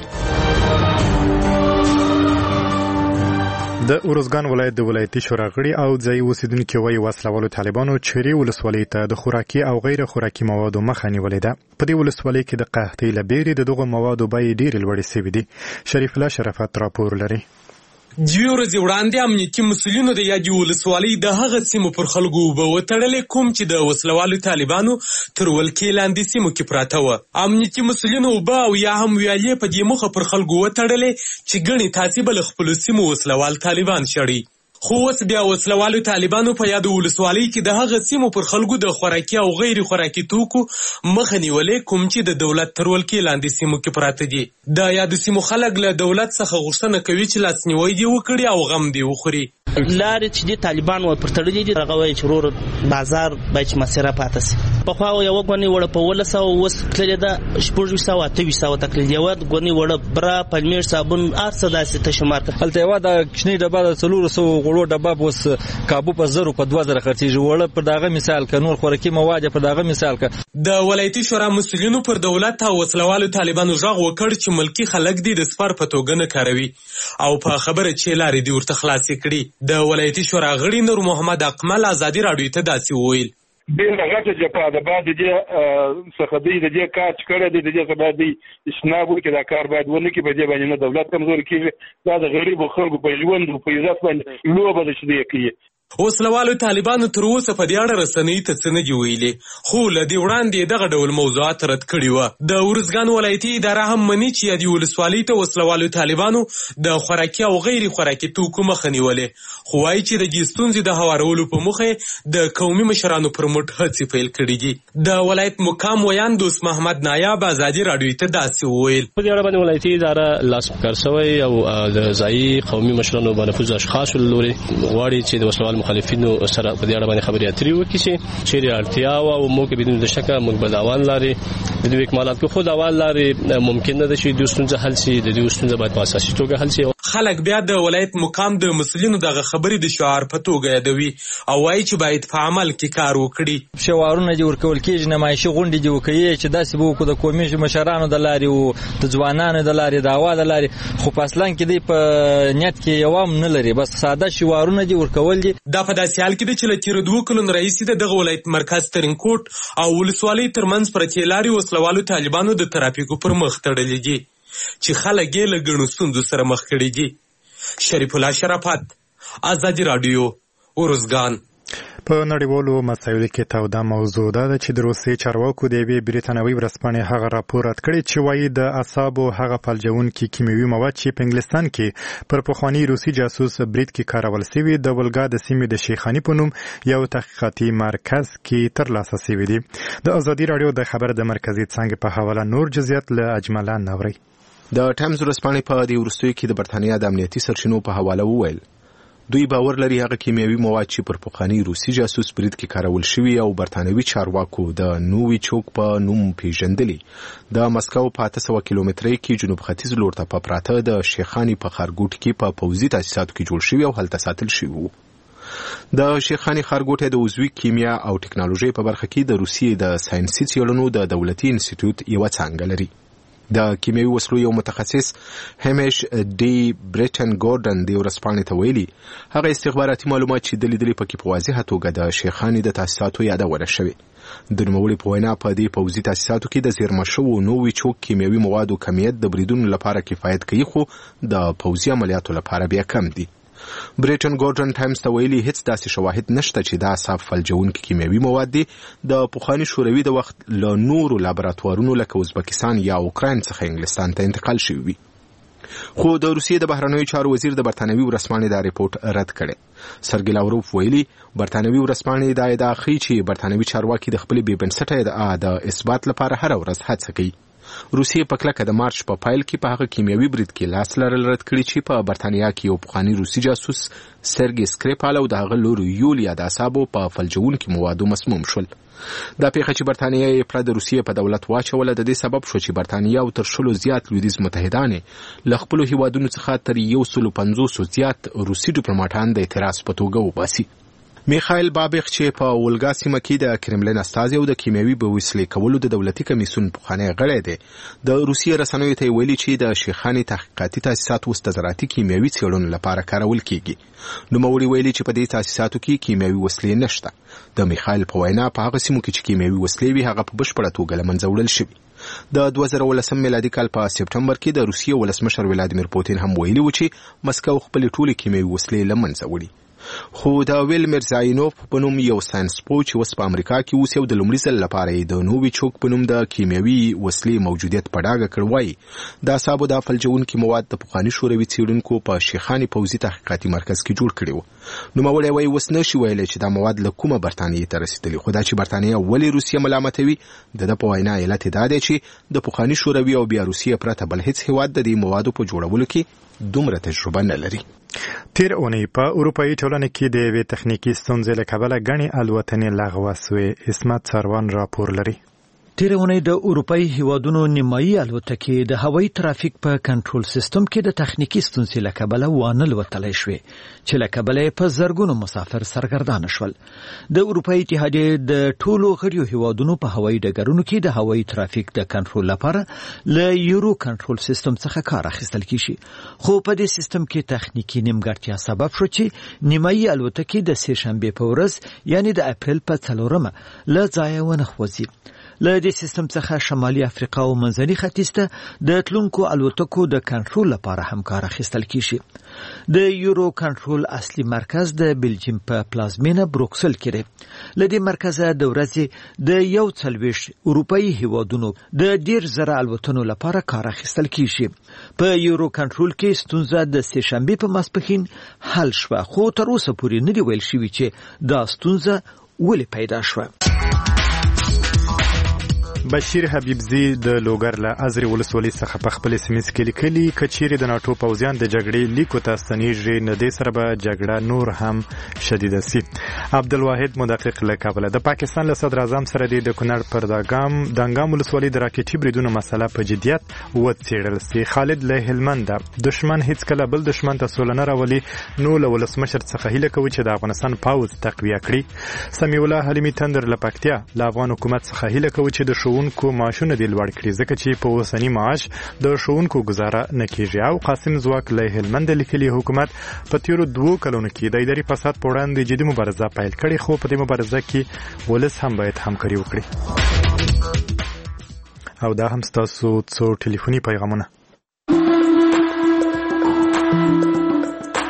Speaker 1: د ارزګان ولایت د ولایتي شورا غړي او ځایي اوسیدونکو وایي وسلوالو طالبانو چيري ولسوالۍ ته د خوراکي او غیر خوراکي موادو مخه نیولې ده. په دې ولسوالۍ کې د قحطۍ له بیرې د دغو موادو بیې ډېرې لوړې شوې دي. شریف الله شرافت راپور لري.
Speaker 17: دوی ورځې وړاندې امنیتي مسؤلینو د یادې ولسوالۍ د هغه سیمو پر خلکو اوبه وتړلې کوم چې د وسلوالو طالبانو تر ولکې لاندې سیمو کې پراته وه. امنیتي مسؤلینو اوبه او یا هم ویالې په دې موخه پر خلکو وتړلې چې ګڼې تاسې به له خپلو سیمو وسلوال طالبان شړي. خو اوس بیا وسلوالو طالبانو په یادو ولسوالۍ کې د هغه سیمو پر خلکو د خوراکي او غیر خوراکي توکو مخه نیولې کوم چې د دولت تر ولکې لاندې سیمو کې پراته دي. د یادو سیمو خلک له دولت څخه غوښتنه کوي چې لاسنیوی دې وکړي او غم دې وخوري.
Speaker 6: لارې چې دې طالبان ور پر تړلې دي هغه وایي چې ورور بازار باید چې مسیره پاته سي. پخوا یوه ګونې وړه په اوولس سوه اوس تللې ده شپږ ویشت سوه اته ویشت سوه تکلیل. یوه ګونې وړه بره پلمېړ صابون هر څه داسې تشه مارکه.
Speaker 7: هلته یوه د کوچنۍ ډبه د څلورو سوو غوړو ډبه اوس کابو په زرو په دوه زره خرڅېږي. وړه پر دغه مثال که نور خوراکي مواد پر دغه مثال که
Speaker 17: د ولایتي شورا مسؤلینو پر دولت او وسلوالو طالبانو غږ وکړ چې ملکي خلک دې د سپر په توګه نه کاروي او په خبره چې لارې دې ورته خلاصې کړي. د ولایتي شورا غړي نور محمد اقمل آزادي راډیو ته داسې وویل.
Speaker 3: ډېره غټه جبهه ده باید د دې څخه دوی د دې کار چې کړی دی د دې څخه باید دوی اجتناب وکړي. دا کار باید ونه کړي. په دې باندې نه دولت کمزوري کېږي، دا د غریبو خلکو په ژوند او په عزت باندې لوبه ده چې دوی کوي.
Speaker 17: وسلوالو طالبانو تر اوسه په دې اړه رسنۍ ته څه نه دي ویلي، خو له دې وړاندې دغه ډول موضوعات رد کړي وه. د ارزګان ولایتي اداره هم مني چې یادې ولسوالۍ ته وسلوالو طالبانو د خوراکي او غیر خوراکي توکو مخه نیولې، خو وایي چې د دې ستونزې د هوارولو په موخه د قومي مشرانو پر مټ هڅې پیل کړي دي. د ولایت مقام ویان دوست محمد نایاب آزادي راډیو ته داسې وویل.
Speaker 18: په دې اړه باندې ولایتي اداره لاس په کار شوی او د ځایي قومي مشرانو بنفوذ اشخاصو له لوري غواړي چې د وسلوال مخالفینو سره په دې اړه باندې خبرې اترې وکړي چې چیرې اړتیا او موږ بدون د شکه موږ به د اول لارې د دوی اکمالات کو خود اول لارې ممکن نه ده چې د ستونزه حل شي. د دې ستونزه باید په اساسي توګه حل شي.
Speaker 17: خلک بیا د ولایت مقام د مسؤلینو دغه خبرې د شعار په توګه یادوي او وایي چې باید په عمل کې کار وکړي.
Speaker 7: شعارونه دې ورکول کېږي، نمایشي غونډې دې وکړي چې داسې به وکړو د قومي مشرانو د لارې او د ځوانانو د لارې د هوا د لارې، خو په اصلاً کې دی په نیت کې یو هم نه لري، بس ساده شعارونه دې ورکول دي.
Speaker 17: دا په داسې حال کې ده چې له تېرو دوو کلونو راهیسې د دغه ولایت مرکز ترینکوټ او ولسوالۍ ترمنځ پرتې لارې وسلوالو طالبانو د ترافیکو پر مخ تړلې دي چې خلک یې له ګڼو ستونزو سره مخ کړي دي. شریف الله شرافت، آزادي راډیو، ارزګان.
Speaker 1: په نړیوالو مسایلو کې توده موضوع ده چې د روسیې چارواکو د یوې بریتانوي ورځپاڼې هغه راپور رد کړی چې وایي د اعصابو هغه فلجونکي کیمیاوي مواد چې په انګلستان کې پر پخواني روسي جاسوس برید کې کارول شوي د ولګا د سیمې د شیخاني په نوم یو تحقیقاتي مرکز کې ترلاسه شوي دي. د آزادي راډیو د خبر د مرکزي څانګې په حواله نور جزئیات له اجملا نوري.
Speaker 19: د ټایمز ورځپاڼې په دې وروستیو کې د برتانیا د امنیتي سرچینو په حواله وویل دوی باور لري هغه کیمیاوي مواد چې پر پخوانی روسي جاسوس برید کې کارول شوي او برتانوي چارواکو د نووي چوک په نوم پیژندلي د مسکو په اته سوه کیلومترۍ کې جنوب ختیځ لور ته په پراته د شیخاني په ښارګوټ کې په پوځي تاسیساتو کې جوړ شوي او هلته ساتل شوي وو. د شیخاني ښارګوټی د عضوي کیمیا او ټکنالوژۍ په برخه کې د روسیې د ساینسي څېړنو د دولتي انسټیټیوټ یوه څانګه لري. د کیمیاوي وسلو یو متخصص همیش ډي برټن ګورډن د ورځپاڼې ته ویلي هغه استخباراتي معلومات چې د لیدلې پکې په واضحه توګه د شیخاني د تاسیساتو یادونه شوې. د نوموړي په وینا په دې پوځي تاسیساتو کې د زیرمه شوو نووي چوک کیمیاوي موادو کمیت د بریدونو لپاره کفایت کوي خو د پوځي عملیاتو لپاره بیا کم دي. برټن ګورډن ټایمز ته ویلي هیڅ داسې شواهد نشته چې دا صاف فلجونکي کیمیاوي مواد دي د پخواني شوروي د وخت له نورو لابراتوارونو لکه ازبکستان یا اوکراین څخه انګلستان ته انتقال شوي وي. خو د روسیې د بهرنیو چارو وزیر د برتانوي ورځپاڼې دا ریپورت رد کړی. سرګی لاوروف ویلي برتانوي ورځپاڼې دا ادعا ښیي چې برتانوي چارواکي د خپلې بې بنسټه ادعا د اثبات لپاره هره ورځ هڅه کوي. روسیې په کلکه د مارچ په پایل کې په هغه کیمیاوي برید کې لاس لرل رد کړي چې په برتانیا کې یو پخوانی روسي جاسوس سرګی سکریپال او د هغه لور یولیا د اعصابو په فلجونکي موادو مسموم شول. دا پیښه چې برتانیا یې پر د روسیې په دولت واچوله د دې سبب شو چې برتانیا او تر شلو زیات لویدیځ متحدان له خپلو هیوادونو څخه تر یو سلو پنځوسو زیات روسي ډیپلوماټان د اعتراض په توګه وباسي. میخایل بابیخ چې په ولګا سیمه کې د کرملین استازی او د کیمیاوي بوسلې کولو د دولتي کمیسیون پخوانی غړی دی د روسیې رسنیو ته ویلي چې د شیخاني تحقیقاتي تاسیسات اوس د زراعتي کیمیاوي څېړنو لپاره کارول کیږي. نوموړي ویلي چې په دې تاسیساتو کې کیمیاوي وسلې نشته. د میخایل په وینا په هغه سیمو کې چې کیمیاوي وسلې وي هغه په بشپړه توګه له منځه وړل شوي. د دوه زره ولسم میلادي کال په سپټمبر کې د روسیې ولسمشر ولادیمیر پوتین هم ویلي و چې مسکو خپلې ټولې کیمیاوي وسلې له منځه وړي. خو د ویلمر زاینوف په نوم یو ساینسپو چې اوس په امریکا کې اوس یو د لومړي ځل لپاره د نووي چوک په نوم د کیمیاوي وسلې موجودیت په ډاګه کړ وایي د اعصابو د فلجونکي مواد د پخواني شوروي څېړونکو په شیخاني پوځي تحقیقاتي مرکز کې جوړ کړي وو. نوموړی وایي اوس نشي ویلی چې دا مواد له کومه برتانیې ته رسېدلي خو دا چې برتانیا ولې روسیه ملامتوي د ده په وینا علت یې دا دی چې د پخواني شوروي او بیا روسیې پرته بل هیڅ هیواد د دې موادو په جوړولو کې دومره تجربه نه لري.
Speaker 1: تیر اونۍ په اروپایي ټولنه کې د یوې تخنیکي ستونزې له کبله ګڼې الوتنې لغوه سوې. اسمت سروان راپور لري.
Speaker 20: تیر اونۍ د اروپایي هیوادونو نیمایي الوتکې د هوایي ترافیک په کنټرول سیستم کې د تخنیکي ستونزې له کبله وانه لوتلی شوې چې له کبله یې په زرګونو مسافر سرګردانه شول. د اروپایي اتحادیې د ټولو غړیو هیوادونو په هوایي ډګرونو کې د هوایي ترافیک د کنټرول لپاره له یورو کنټرول سیستم څخه کار اخیستل کیږي خو په دې سیستم کې تخنیکي نیمګړتیا سبب شو چې نیمایي الوتکې د سې شنبې په ورځ یعنی د اپریل په څلورمه له ځایه ونښوځي. له دې سیستم څخه شمالي افریقا او منځني ختیځ ته د تلونکو الوتکو د کنټرول لپاره هم کار اخیستل کیږي. د یورو کنټرول اصلي مرکز د بلجیم په پلازمینه بروکسل کې دی. له دې مرکزه د ورځې د یو څلوېښت اروپایي هیوادونو د ډېر زره الوتنو لپاره کار اخیستل کیږي. په یورو کنټرول کې ستونزه د سې شنبې په ماسپښین حل شوه خو تر اوسه پورې نه دی ویل شوي چې دا ستونزه ولې پیدا شوه.
Speaker 1: بشیر حبیبزی د لوګر له ازرې ولسوالۍ څخه په خپل سیمه کې لیکلي کچېرې د ناټو پوځیان د جګړې لیکو ته ستنېږي نه دې سره به جګړه نور هم شدیده سي. عبدالواحد مدقق له کابله. د پاکستان له صدر اعظم سره د کونړ پر داګام دانګام ولسوالۍ د راکټي بریدونو مسله په جدیت وڅېړل سي. خالد له هلمند دشمن هیڅ کله بل دشمن ته سوله نه راولي نو له ولسمشر څخه هیله کوي چې د افغانستان پوځ تقویه کړي. سمیع الله حلیمي تندر له پکتیا له افغان حکومت څخه هیله کوي چې د ښوونکو معاشونه دې لوړ کړي ځکه چې په اوسني معاش د ښوونکو ګزاره نه کیږي. او قاسم ځواک له هلمند لیکلي حکومت په تیرو دوو کلونو کې د اداري فساد په وړاندې جدي مبارزه پیل کړې خو په دې مبارزه کې ولس هم باید همکاري وکړي. او دا هم ستاسو څو ټلیفوني پیغامونه.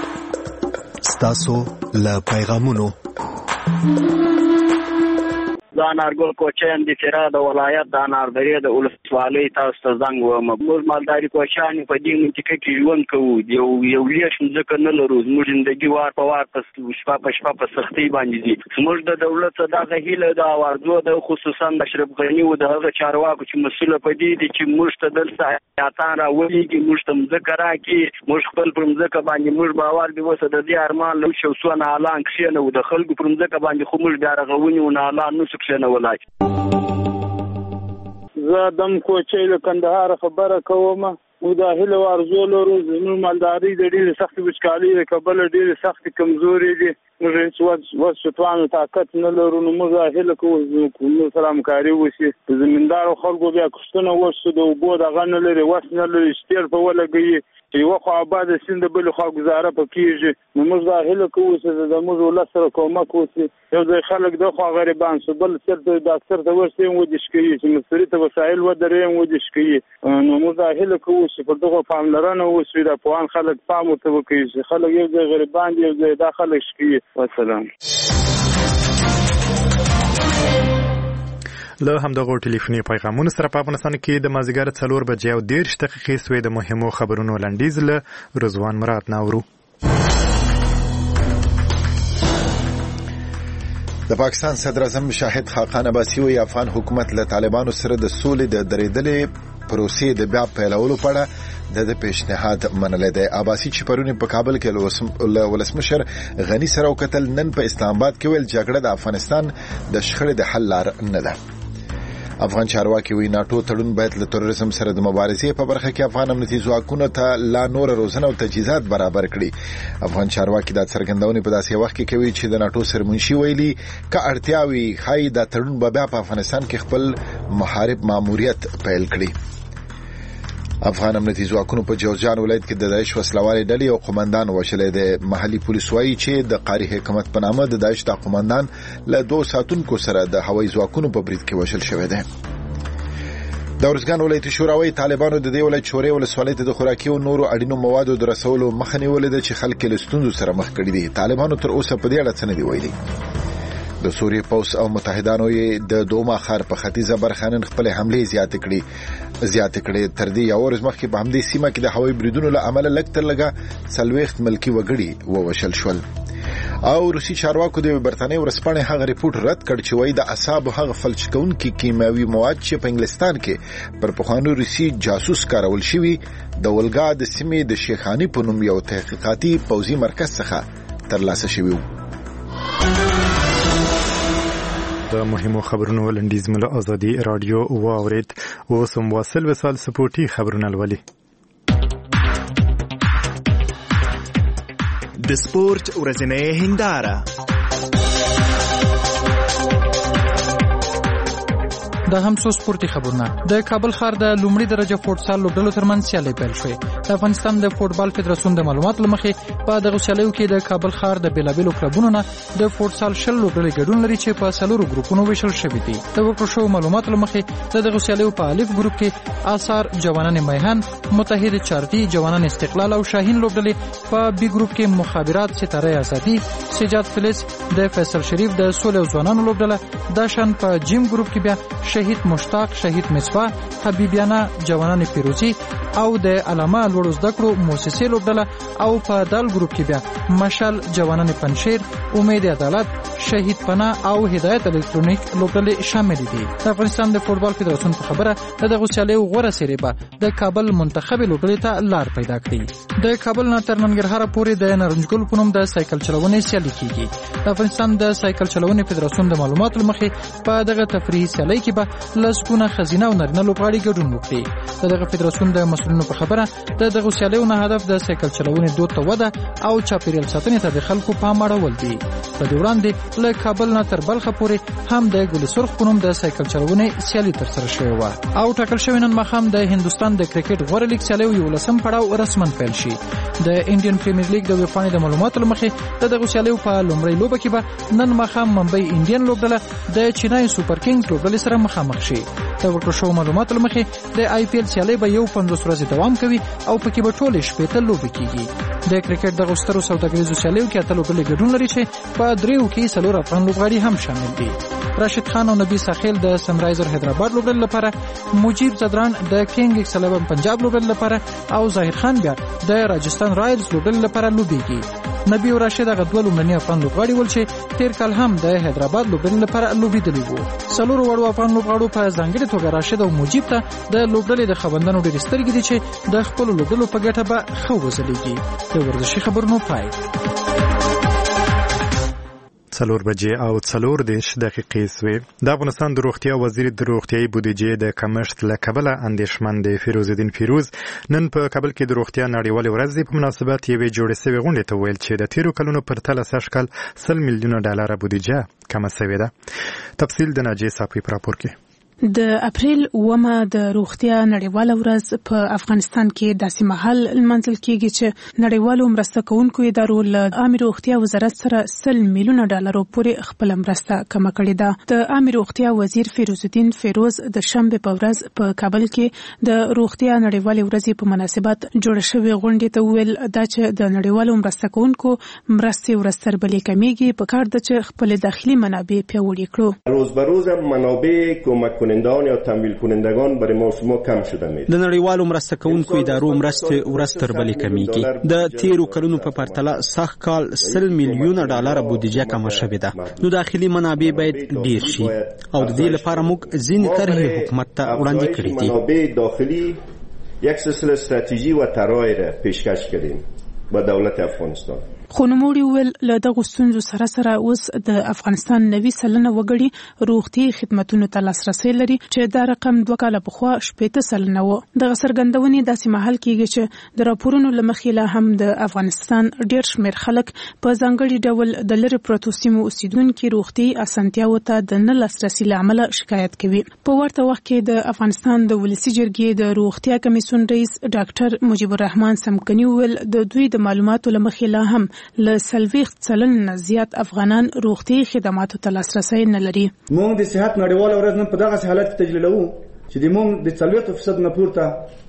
Speaker 16: ستاسو له پیغامونو
Speaker 21: د انارګل کوچیان د فراه د ولایت د اناردرې د ولسوالۍ تاسو ته زنګ وم. موږ مالداري کوچیان په دې منطقه کې ژوند کوو. یو یو لیش ځکه نه لرو. زموږ زندګي وار په وار په شپه په شپه په سختۍ باندې دي. زموږ د دولت دغه هیله د اوارځو د خصوصا د اشرف غني او د هغه چارواکو چې مسؤل په دې دي چې موږ ته دلته حیاتان راولېږي، موږ ته مځکه راکړي، موږ خپل پر مځکه باندې موږ باور دی وسه د دې ارمان لو شو سو نه اعلان کښینه او د خلکو پر مځکه باندې خو موږ بیا رغونی او نه اعلان نو کښینه ولای.
Speaker 22: زه دم کوچی له کندهار خبره کوم. او د هیله ارزو لرو. زموږ مالداري د ډېرې سختې وچکالۍ د کبله ډېرې سختې کمزورې دي. موږ هېڅ وس شتوانو طاقت نه لرو. نو موږ هیله کوو موږ سره همکاري وشي. د زمیندارو خلکو بیا کښتونه وشو، د اوبو دغه نه لري، وس نه لري، شتېر په ولګوي چې یوه خوا آباده سیند د بلې خوا ګزاره په کېږي. نو موږ دا هیله کوو چې زموږ ولس سره کومک وشي. یو ځای خلک دخوا غریبان شو، بل چېرته ډاکټر ته ورسې هم ودش کوي، چې مستري ته وسایل ودرې هم ودش کوي. نو موږ دا هیله کوو چې پر دغه پاملرنه وشي، د پوهان خلک پام ورته وکړي چې خلک یو ځای غریبان دي، یو ځای دا خلک شکوي. والسلام.
Speaker 1: له همدغو ټلیفوني پیغامونو سره په افغانستان کې د مازدیګر څلور بجې او دېرش دقیقې سوې د مهمو خبرونو لنډیز له رضوان مراد ناورو.
Speaker 2: د پاکستان صدر اعظم شاهد خاقان عباسي وایي افغان حکومت له طالبانو سره د سولې د درېدلې پروسې د بیا پیلولو په اړه د پیشنهاد منلی دی. عباسي چې پرون په کابل کې له ولسمشر غني سره وکتل، نن په اسلام آباد کې ویل جګړه د افغانستان د شخړې د حل لار نه ده. افغان چارواکي وایي ناټو تړون باید له تروریزم سره د مبارزې په برخه کې افغان امنیتي ځواکونو ته لا نور روزنه او تجهیزات برابر کړي. افغان چارواکي دا څرګندونه په داسې وخت کې کوي چې د ناټو سرمنشي ویلي که اړتیا وي ښایي دا تړون به بیا په افغانستان کې خپل محارب ماموریت پیل کړي. افغان امنیتي ځواکونو په جوزجان ولایت کې د داعش وسلوالې ډلې او قومندان وشلې د محلي پولیس وایي چې د قاری حکمت په نامه د داعش د قومندان له دوه ساتونکو سره د هوایي ځواکونو په برید کې وشل شوی دی. د ارزګان ولایتي شوراوي طالبانو د دې ولایت شورای ولسوالۍ ته د خوراکي او نورو اړینو موادو د رسولو مخه نیولې ده چې خلک له ستونزو سره مخ کړي دي. طالبانو تر اوسه په دې اړه څه نه دي ویلي. د سوریې پوځ او متحدانو یې د دوما ښار په ختیځه برخه نن خپلې حملې زیاتې کړې زیاتې کړې تر دې یو ورځ مخکې په همدې سیمه کې د هوایي بریدونو له امله لږ تر لږه څلوېښت ملکي وګړي ووژل شول. او روسي چارواکو د برتانیې ورځپاڼې هغه ریپورت رد کړ چې وایي د اعصابو هغه فلج کوونکي کیمیاوي مواد چې په انګلستان کې پر پخواني روسي جاسوس کارول شوي د ولګا د سیمې د شیخاني په نوم یو تحقیقاتي پوځي مرکز څخه ترلاسه شوي وو.
Speaker 1: د مهمو خبرونو لنډیز مله ازادي رادیو واورید. اوس هم واصل وصال سپورټي خبرونه لولي.
Speaker 23: د سپورت ورځنۍ هنداره.
Speaker 24: د همسو سپورتي خبرونه. د کابل ښار د لومړي درجه فوټسال لوبډلو ترمنځ سیالي پیل شوې. د افغانستان د فوټبال فدراسیون د معلوماتو لمخې په دغه سیالیو کې د کابل ښار د بیلابیلو کلبونو نه د فوټسال شل لوبډلې ګډون لري چې په څلورو ګروپونو ویشل شوي دي. د ورکړل شوو معلوماتو لمخې د دغه سیالیو په الف ګروپ کې آثار جوانان میهن، متحد چارتي، جوانان استقلال او شاهین لوبډلې، په بي ګروپ کې مخابرات، ستاره آزادي، سجاد فلز، د فیصل شریف د سولې او ځوانانو لوبډله، داشان په جیم ګروپ کې بیا شهید مشتاق، شهید مصباح، حبیبیانه، جوانان پیروزی او د علامه لوړو زده کړو مؤسسې لوبډله، او په دال ګروپ کې بیا مشال، جوانان پنشیر، امید عدالت، شهید پناه او هدایت الکترونیک لوبډلې شامل دي. د افغانستان د فوټبال فدراسیون په خبره د دغه سیالیو غوره سری به د کابل منتخب لوبډلې ته لار پیدا کړي. د کابل نه تر ننګرهار پورې د نارنجګل په نوم د سایکل چلونې سیالي کیږي. د افغانستان د سایکل چلونې فدراسیون د معلوماتو لمخې په دغه تفریحي سیالۍ کې به لسګونه خزینه او نارینه لوبغاړي ګډون وکړي. د دغه فدراسیون د مسؤلینو په خبره د دغه سیالیو نه هدف د سایکل چلونې دود ته وده او چاپیریال ساتنې ته د خلکو پام اړول دي. په دې وړاندې له کابل نه تر بلخ پورې هم د ګل سرخ په نوم د سایکل چلونې سیالي ترسره شوې وه او ټاکل شوې نن ماښام د هندوستان د کرکټ غوره لیګ سیالیو یولسم پړاو رسماً پیل شي. د انډین پریمیر لیګ د ویبپاڼې د معلوماتو له مخې د دغه سیالیو په لومړۍ لوبه کې به نن ماښام ممبئی انډین لوبډله د چینای سوپر کینګز لوبډلې سره مخامخ شي. د ورکړل شویو معلوماتو له مخې د آی پی ایل سیالۍ به یو پنځوس ورځې دوام کوي او پکې به ټولې شپېته لوبې کیږي. د کرکټ دغو سترو سوداګریزو سیالیو کې اته لوبډلې ګډون لري چې په دریو کې څلور افغان لوبغاړي هم شامل دي. راشد خان او نبی ساخیل د سنرایزر حیدرآباد لوبډلې لپاره، مجیب زدران د کینګ ایکس الیون پنجاب لوبډلې لپاره او ظاهر خان بیا د راجستان رایلز لوبډلې لپاره لوبېږي. نبی او راشد هغه دوه لومړني افغان لوبغاړي ول چې تیر کال هم د حیدرآباد لوبډلې لپاره لوبېدلي وو. څلورو وړو افغان لوبغاړو په ځانګړې توګه راشد او مجیب ته د لوبډلې د خبندانو ډېرې سترګې دي چې د خپلو لوبډلو په ګټه به ښه وځلېږي. د ورزشي خبرونو پای.
Speaker 1: څلور بجې او څلور دېرش دقیقې سوې. د افغانستان د روغتیا وزیر د روغتیايي بودیجې د کمښت له کبله اندېښمن دی. فیروز الدین فیروز نن په کابل کې د روغتیا نړیوالې ورځې په مناسبت یوې جوړې سوې غونډې ته وویل چې د تیرو کلونو په پرتله سږ کال سل میلیونه ډالره بودیجه کمه سوې ده. تفصیل د ناجیې صافي په راپور کې.
Speaker 4: د اپریل اومه د روغتیا نړیواله ورځ په افغانستان کې داسې مهال لمانځل کیږي چې نړیوالو مرسته کوونکو ادارو له عامه روغتیا وزارت سره سل میلیونه ډالرو پورې خپل مرسته کمه کړې ده. د عامه روغتیا وزیر فیروز الدین فیروز د شنبه په ورځ په کابل کې د روغتیا نړیوالې ورځې په مناسبت جوړ شوې غونډې ته ویل دا چې د نړیوالو مرسته کوونکو مرستې ورستر بلې کمیږي په کار ده چې خپل داخلي منابع پیاوړي کړو.
Speaker 5: روز به روز منابع کمک کنندگان یا تمویل کنندگان برای ما شما کم شده میره.
Speaker 8: د نړیوالو مرسته کوونکو ادارو مرستې ورستر بلې کمیږي. د تیرو کلونو په پرتله سږ کال سل میلیونه ډالر بودیجه کمه شوې ده. نو داخلي منابع باید ډیر شي او د دې لپاره موږ ځینې طرحې حکومت ته وړاندې کړې دي.
Speaker 5: منابع داخلی یک سلسله استراتژی و طرحی را پیشکش کردیم با دولت افغانستان.
Speaker 4: خو نوموړي وویل له دغو ستونزو سره سره اوس د افغانستان نوي سلنه وګړي روغتي خدمتونو ته لاسرسی لري چې دا رقم دوه کاله پخوا شپېته سلنه و. دغه څرګندونې داسې مهال کیږي چې د راپورونو له مخې لا هم د افغانستان ډېر شمېر خلک په ځانګړي ډول د لرې پرتو سیمو اوسیدونکي روغتي اسانتیاوو ته د نه لاسرسي له امله شکایت کوي. په ورته وخت کې د افغانستان د ولسي جرګې د روغتیا کمیسیون رئیس ډاکټر مجیب الرحمن سمکني وویل د دوی د معلوماتو له مخې لا هم له څلوېښت سلنه زیات افغانان روغتي خدماتو ته لاسرسی نه لري.
Speaker 9: موږ د صحت نړیواله ورځ نن په دغه حالت کې تجلیلوو چې د موږ د څلوېښت فیصد نه پورته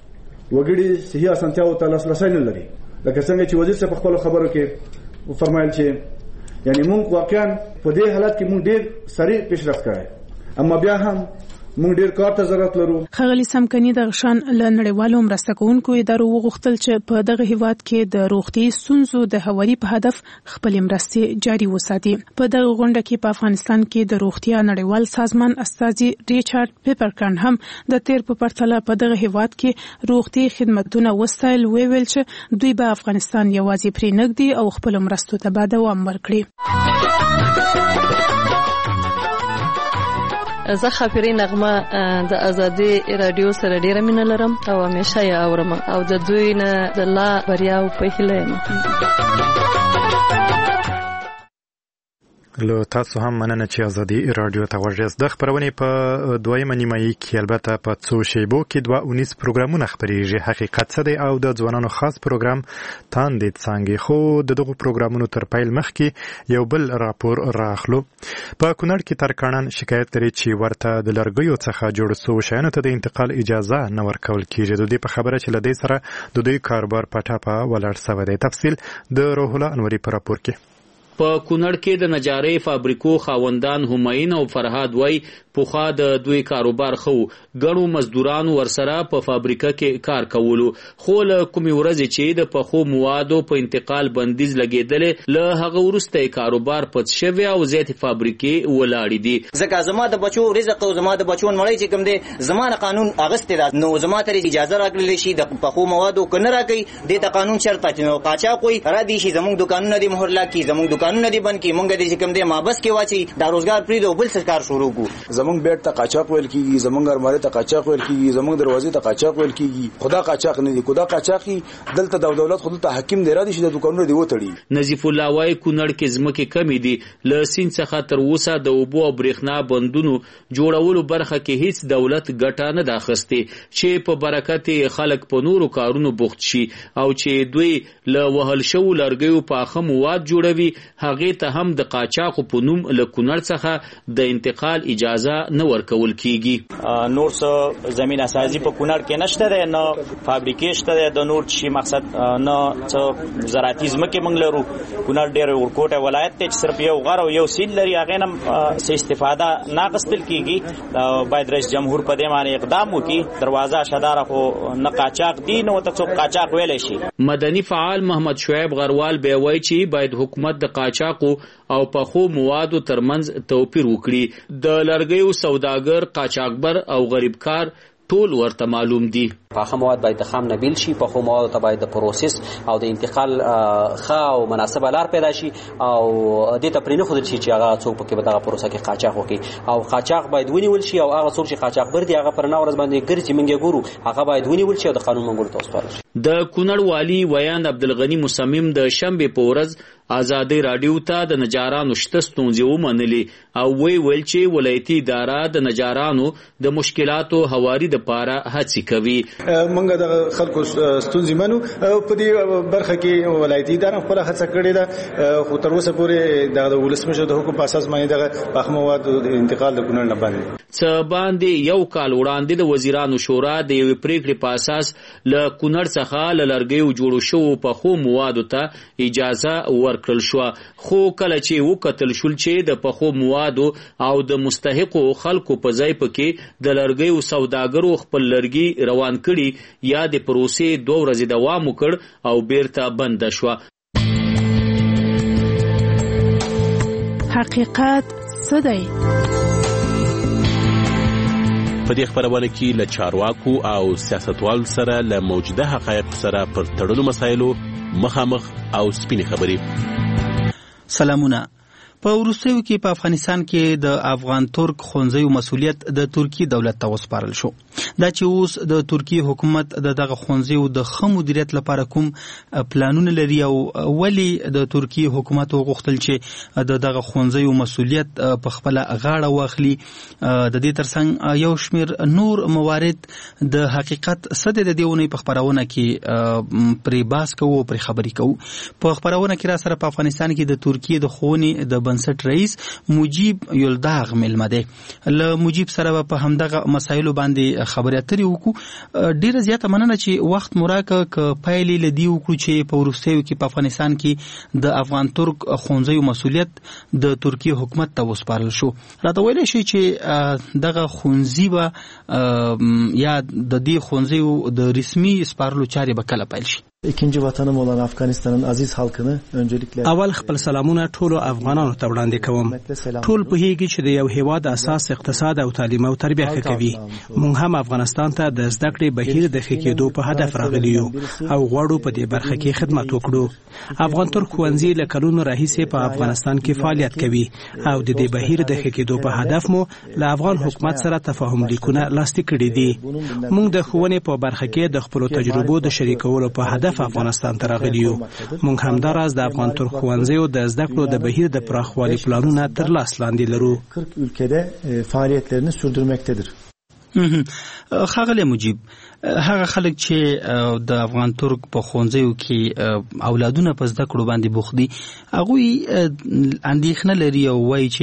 Speaker 9: وګړي صحي اسانتیاوو ته لاسرسی نه لري. لکه څنګه چې وزیر صاحب په خپلو خبرو کې وفرمایل چې یعنی موږ واقعا په دې حالت کې موږ ډېر سریع پیشرفت کړی، اما بیا هم موږ ډېر کار ته ضرورت لرو.
Speaker 4: ښاغلي سمکني د غشان له نړیوالو مرسته کوونکو ادارو وغوښتل چې په دغه هیواد کې د روغتي ستونزو د هواري په هدف خپلې مرستې جاري وساتي. په دغه غونډه کې په افغانستان کې د روغتیا نړیوال سازمان استازي ریچارډ پیپرکرن هم د تیر په پرتله په دغه هیواد کې روغتي خدمتونه وستایل. ویل چې دوی به افغانستان یوازې پرې نږدي او خپل مرستو ته به دوام ورکړي.
Speaker 25: زه خاپیري نغمه د ازادي رادیو سره ډیره مینه لرم او همیشه یې اورم او د دوی نه د لا بریا په هیله یم.
Speaker 1: له تاسو هم مننه چې ازادي رادیو ته غوږ یاست. د خپرونې په دویمه نیمایي کې البته په څو شیبو کې دوه اونیز پروګرامونه خپریږي. حقیقت څه دی او د ځوانانو خاص پروګرام تاندې څانګې. خو د دغو پروګرامونو تر پیل مخکې یو بل راپور راخلو. په کونړ کې ترکاڼان شکایت لري چې ورته د لرګیو څخه جوړ شوو شیانو ته د انتقال اجازه نه ورکول کیږي. د دې په خبره چې له دې سره د دوی کاروبار په ټاپه ولاړ سوی دی. تفصیل د روح الله انوري په راپور کې.
Speaker 26: په کونړ کې د نجارۍ فابریکو خاوندان هماین او فرهاد وای پوخا د دوی کاروبار خو ګڼو مزدورانو ورسره په فابریکه کې کار کولو، خو له کومې ورځې چې د پخو موادو په انتقال بندیز لګېدلې له هغه وروسته کاروبار پد شوی او زیات فابریکې ولاړې دي.
Speaker 27: ځکه زما د بچو رزق او زما د بچو مړی چې کوم دی زمانه قانون اغستې ده، نو زما ته اجازه راکړل شي د پخو موادو کنه راکې د قانون شرط ته نو قاچاق کوي را دي شي زموږ دکانونه دي مهر لا کی زموږ دکانونه دي بند کی مونږ دې کوم دی مابس کې واچي دا روزګار پری دو بل سرکار شروع کو.
Speaker 28: زموږ بیت ته قاچاق ویل کیږي، زموږ ارماره ته قاچاق ویل کیږي، زموږ دروازې ته قاچاق ویل کیږي. خدا قاچاق نه دي، خدا قاچاقي دلته د دولت خود ته حکیم دی را دي چې د دکانونو دی وټړي.
Speaker 26: نظیف الله وای کونړ کې زمکه کمی دي ل سین څخه تر اوسه د اوبو او برېښنا بندونو جوړولو برخه کې هیڅ دولت ګټه نه داخسته چې په برکت خلک په نورو کارونو بوخت شي او چې دوی ل وهل شو لرګیو په خمو مواد جوړوي هغه ته هم د قاچاق په نوم له کونړ څخه د انتقال اجازه اجازه نه ورکول کیږي.
Speaker 3: نور څه زمين اساسي په کونړ کې نشته ده، نه فابریکې شته ده، د نور شي مقصد نه څه زراعتي ځمکې موږ لرو. کونړ ډېر ورکوټه ولایت ته چې صرف یو غر او یو سیل لري، هغه نه څه استفاده نه غستل کیږي. باید رئیس جمهور په دې باندې اقدام وکړي. دروازه شدار خو نه قاچاق دي، نو ته څوک قاچاق ویلی شي.
Speaker 26: مدني فعال محمد شعیب غروال به وایي چې باید حکومت د قاچاقو او پخو موادو ترمنځ توپیر وکړي. د لرګیو سوداګر، قاچاقبر او غریبکار ټول ورته معلوم دي.
Speaker 6: پاخه مواد باید د خام نه بیل شي، پخو مواد ته باید د پروسس او د انتقال ښه او مناسبه لار پیدا شي او دې ته پرې نه ښودل شي چې هغه څوک پکې به دغه پروسه کې قاچاق وکړي. او قاچاق باید ونیول شي او هغه څوک چې قاچاقبر دي هغه پر نه ورځ باندې ګرځي موږ یې ګورو، هغه باید ونیول شي او د قانون منګولو ته وسپارل شي.
Speaker 26: د کونړ والي ویاند عبدالغني مصمم د شنبې په ورځ آزادۍ راډیو ته د نجارانو شته ستونزې ومنلې او وی ویل چې ولایتي اداره د نجارانو د مشکلاتو هواري دپاره هڅې کوي.
Speaker 9: موږ د خلکو ستونزې منو په دې برخه کې ولایتي اداره خپله هڅه کړې ده، خو تر اوسه پورې د ولسمشر د حکم په اساس باندې دغه پاخه موادو انتقال د کونړ نه باندې
Speaker 26: څه باندې یو کال وړاندې د وزیرانو شورا د یوې پریکړې په اساس له کونړ څخه له لرګیو جوړو شوو پخو موادو ته اجازه ورکړل شوه. خو کله چې وکتل شول چې د پخو موادو او د مستحقو خلکو په ځای پکې د لرګیو سوداګرو خپل لرګي روان کړي یا د پروسې دوه ورځې دوام وکړ او بیرته بند شوه.
Speaker 4: حقیقت څه دی؟
Speaker 10: په دې خبرونه کې له چارواکو او سیاستوالو سره له موجوده حقایق سره پر تړلو مسایلو مخامخ او سپینې خبرې.
Speaker 8: سلامونه. په وروستیو کې په افغانستان کې د افغان ترک ښوونځیو مسؤلیت د ترکیې دولت ته وسپارل شو. دا چې اوس د ترکیې حکومت د دغه ښوونځیو د ښه مدیریت لپاره کوم پلانونه لري او ولې د ترکیې حکومت وغوښتل چې د دغه ښوونځیو مسؤلیت په خپله غاړه واخلي. د دې ترڅنګ یو شمېر نور موارد د حقیقت څه دی د دې اونۍ په خپرونه کې پرې بحث کوو او پرې خبرې کوو. په خپرونه کې را سره په افغانستان کې د ترکیې د ښوونې د بنسټ رئیس مجیب یلداغ ملمه دی. له مجیب سره په همدغه مسایلو باندې خبرې اترې وکړو. ډیره زیاته مننه چې وخت مو راکړه که پایلې له دې وکړو چې په وروستیو کې په افغانستان کې د افغان ترک ښوونځیو مسؤلیت د ترکیې حکومت ته وسپارل شو. راته ویلی شي چې دغه ښوونځي به یا د دې ښوونځیو د رسمي سپارلو چارې به کله پیل شي؟
Speaker 11: ikinci vatanım olan Afganistan'ın aziz halkını öncelikle
Speaker 8: اول خپل سلامونه ټولو افغانانو ته وړاندې کوم. ټول پوهیږي چې د یو هیواد اساس اقتصاد او تعلیم او تربیه ښه کوي. موږ هم افغانستان ته د زده کړې بهیر د ښه کېدو په هدف راغلي یو او غواړو په دې برخه کې خدمت وکړو. افغان ترک ښوونځي له کلونو راهیسې په افغانستان کې فعالیت کوي او د دې بهیر د ښه کېدو په هدف مو له افغان حکومت سره تفاهم لیکونه لاسلیک کړي دي. موږ د ښوونې په برخه کې د خپلو تجربو د شریکولو په هدف افغانستان ته راغلي یو. موږ همداراز د افغان ترک ښوونځیو د زده کړو د بهیر د پراخوالي پلانونه تر لاس لاندې لرو.
Speaker 11: kırk ülkede faaliyetlerini sürdürmektedir.
Speaker 8: ښاغلی مجیب، هغه خلک چې د افغان ترک په ښوونځیو کې اولادونه په زده کړو باندې بوخت دي، هغوی اندېښنه لري او وایي چې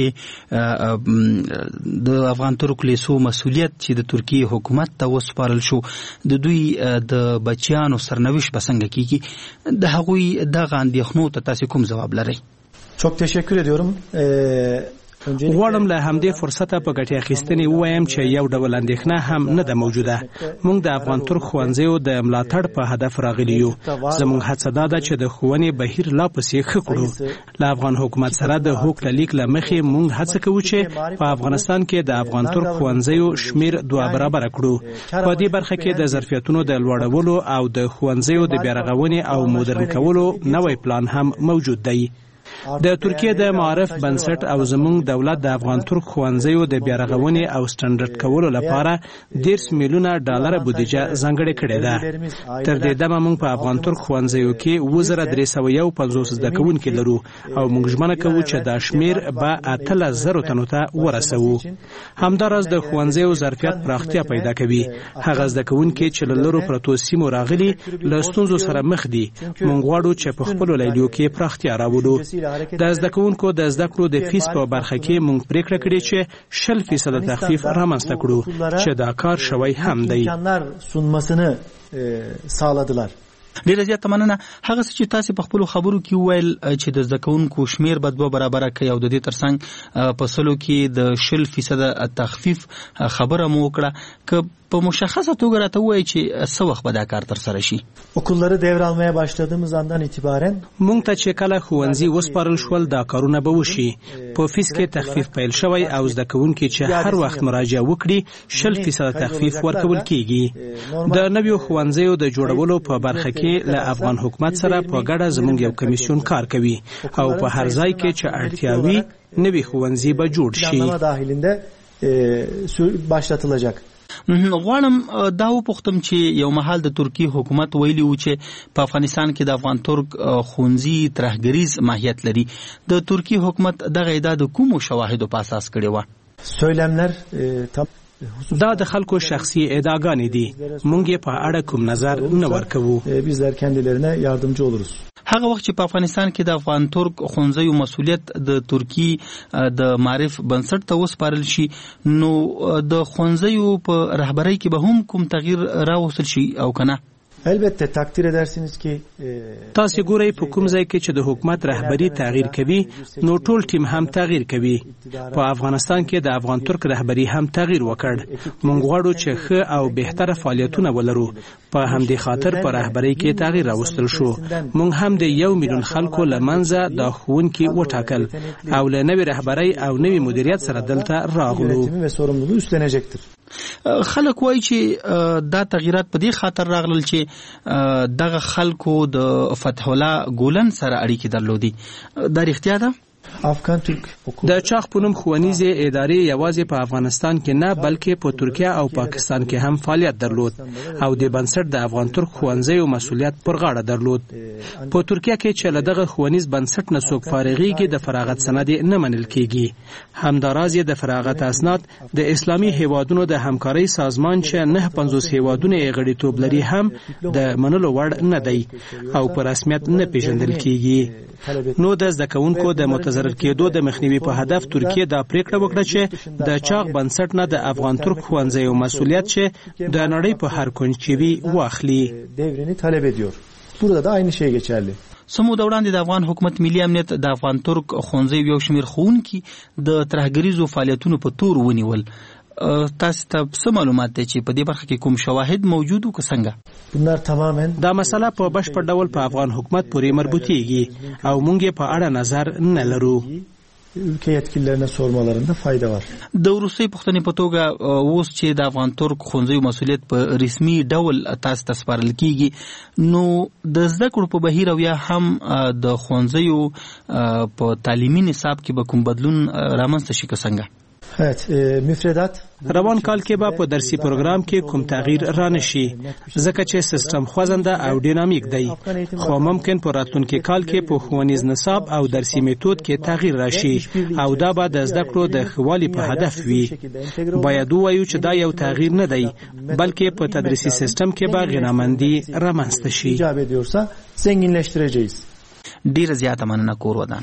Speaker 8: د افغان ترک لیسو مسؤلیت چې د ترکیې حکومت ته وسپارل شو د دوی د بچیانو سرنوشت به څنګه کیږي. د هغوی دغه اندېښنو ته تاسې کوم ځواب لرئ؟
Speaker 11: Çok teşekkür ediyorum.
Speaker 8: غواړم له همدې فرصته په ګټې اخیستنې ووایم چې یو ډول اندېښنه هم نه ده موجوده. موږ د افغان ترک ښوونځیو د ملاتړ په هدف راغلي یو. زموږ هڅه دا ده چې د ښوونې بهیر لا پسې ښه کړو. له افغان حکومت سره د هوکړه لیک له مخې موږ هڅه کوو چې په افغانستان کې د افغان ترک ښوونځیو شمیر دوه برابره کړو. په دې برخه کې د ظرفیتونو د لوړولو او د ښوونځیو د بیارغونې او مدرن کولو نوی پلان هم موجود دی. د ترکیې د معارف بنسټ او زموږ دولت د افغان ترک ښوونځیو د بیارغونې او سټنډرډ کولو لپاره دېرش میلیونه ډالر بودیجه ځانګړې کړې ده. تر دې دمه موږ په افغان ترک ښوونځیو کې اووه زره درې سوه یو پنځوس زده کوونکي لرو او موږ ژمنه کوو چې دا شمیر به اتلس زرو تنو ته ورسوو. همداراز د ښوونځیو ظرفیت پراختیا پیدا کوي. هغه زده کوونکي چې له لرو پرتو سیمو راغلي له ستونزو سره مخ دي، موږ غواړو چې په خپلو لیلیو کې پراختیا راوړو.
Speaker 7: د زده کوونکو د زده کړو د فیس په برخه کې موږ پریکړه کړې چې شل فیصد تخفیف رامنځته کړو چې دا کار شوی هم دی.
Speaker 11: sunmasını sağladılar.
Speaker 24: ډیره زیاته مننه. هغه څه چې تاسو په خپل خبرو کې وویل چې د زده کوونکو شمیر به دوه برابره کوي او د دې ترڅنګ په سلو کې د شل فیصد تخفیف خبره مو وکړه که په مشخصه توګه راته وایي چې څه وخت به دا کار ترسره شي.
Speaker 11: Okulları devralmaya başladığımız andan itibaren
Speaker 7: مونږ ته چې کله ښوونځي وسپارل شول دا کارونه به وشي. په فیس کې تخفیف پیل شوی او زده کوونکي چې هر وخت مراجعه وکړي شل فیصد تخفیف ورکول کیږي. د نویو ښوونځیو د جوړولو په برخه کې له افغان حکومت سره په ګډه زموږ یو کمیسیون کار کوي او په هر ځای کې چې اړتیا وي نوي ښوونځي به جوړ شي.
Speaker 11: planlama dahilinde başlatılacak.
Speaker 24: غواړم دا وپوښتم چې یو مهال د ترکی حکومت ویلي و چې په افغانستان کې د افغان ترک ښوونځي ترهګریز ماهیت لري. د ترکی حکومت دغه ادعا د کومو شواهدو په اساس کړې وه؟
Speaker 11: Söylemler
Speaker 7: دا د خلکو شخصي ادعاګانې دي. موږ یې په اړه کوم نظر نه ورکوو.
Speaker 11: bizler kendilerine yardımcı oluruz.
Speaker 24: هغه وخت چې په افغانستان کې د افغان ترک ښوونځیو مسؤلیت د ترکی د معرف بنسټ ته وسپارل شي نو د ښوونځیو په رهبرۍ کې به هم کوم تغییر راوستل شي او کنه؟
Speaker 11: Elbette takdir edersiniz ki
Speaker 7: تاسو ګورئ په کوم ځای کې چې د حکومت رهبری تغییر کوي نو ټول ټیم هم تغییر کوي. په افغانستان کې د افغان ترک رهبری هم تغییر وکړ. موږ غواړو چې ښه او بهتره فعالیتونه ولرو. په همدې خاطر په رهبری کې تغییر راوستل شو. موږ هم د یو میلیون خلکو لمنځه د ښوونکي وټاکل او له نوې رهبری او نوې مدیریت سره دلته راغلو. خلک وایي چې دا تغییرات په دې خاطر راغلل چې دغه خلکو د فتح الله ګولن سره اړیکې درلودي. دا رښتیا ده؟
Speaker 11: افغان ترک
Speaker 7: د چاغ پونم ښوونیزې ادارې یوازې په افغانستان کې نه بلکې په ترکیه او پاکستان کې هم فعالیت درلود او د بنسټ د افغان ترک ښوونځیو مسؤلیت پر غاړه درلود. په ترکیه کې چې له دغه ښوونیز بنسټ نه څوک فارغېږي د فراغت سند نه منل کېږي. همداراز د فراغت اسناد د اسلامي هیوادونو د همکارۍ سازمان چې نه پنځوس هیوادونه یې غړیتوب لري هم د منلو وړ نه دی او په رسمیت نه پیژندل کېږي. نو د زده کوونکو د متضرر کېدو د مخنیوي په هدف ترکیه دا پریکړه وکړه چې د چاغ بنسټ نه د افغان ترک ښوونځیو مسؤلیت چې د نړۍ په هر کونج کې وي واخلي.
Speaker 11: devrini talep ediyor. Burada da aynı şey geçerli.
Speaker 24: سمو د وړاندې د افغان حکومت ملي امنیت د افغان ترک ښوونځیو یو شمېر ښوونکي د ترهګریزو فعالیتونو په تور ونیول. تاسو ته څه معلومات دي چې په دې برخه کې کوم شواهد موجود او څنګه؟
Speaker 7: دا مسله په بشپړ ډول په افغان حکومت پورې مربوطېږي او موږ یې په اړه نظر نه لرو.
Speaker 11: ülke yetkililerine sormalarında fayda var.
Speaker 24: د روسي پښتنې په توګه اوس چې د افغان ترک ښوونځیو مسؤلیت په رسمي ډول تاسو ته سپارل کیږي نو د زده کړو په بهیر او یا هم د ښوونځیو په تعلیمي نصاب کې به کوم بدلون رامنځته شي که څنګه؟
Speaker 11: Evet, e, müfredat
Speaker 7: روان کال کې به په درسي پروګرام کې کوم تغییر را نشي ځکه چې سیستم خوځنده او ډینامیک دی خو ممکن په راتلونکي کال کې په ښوونیز نصاب او درسي میتود کې تغییر راشي او دا به د زده کړو د ښه والي په هدف وي. باید ووایو چې دا یو تغییر نه دی بلکې په تدریسي سیستم کې به غنامندي رامنځته شي.
Speaker 11: icap ediyorsa zenginleştireceğiz.
Speaker 24: ډیره زیاته مننه کور ودان.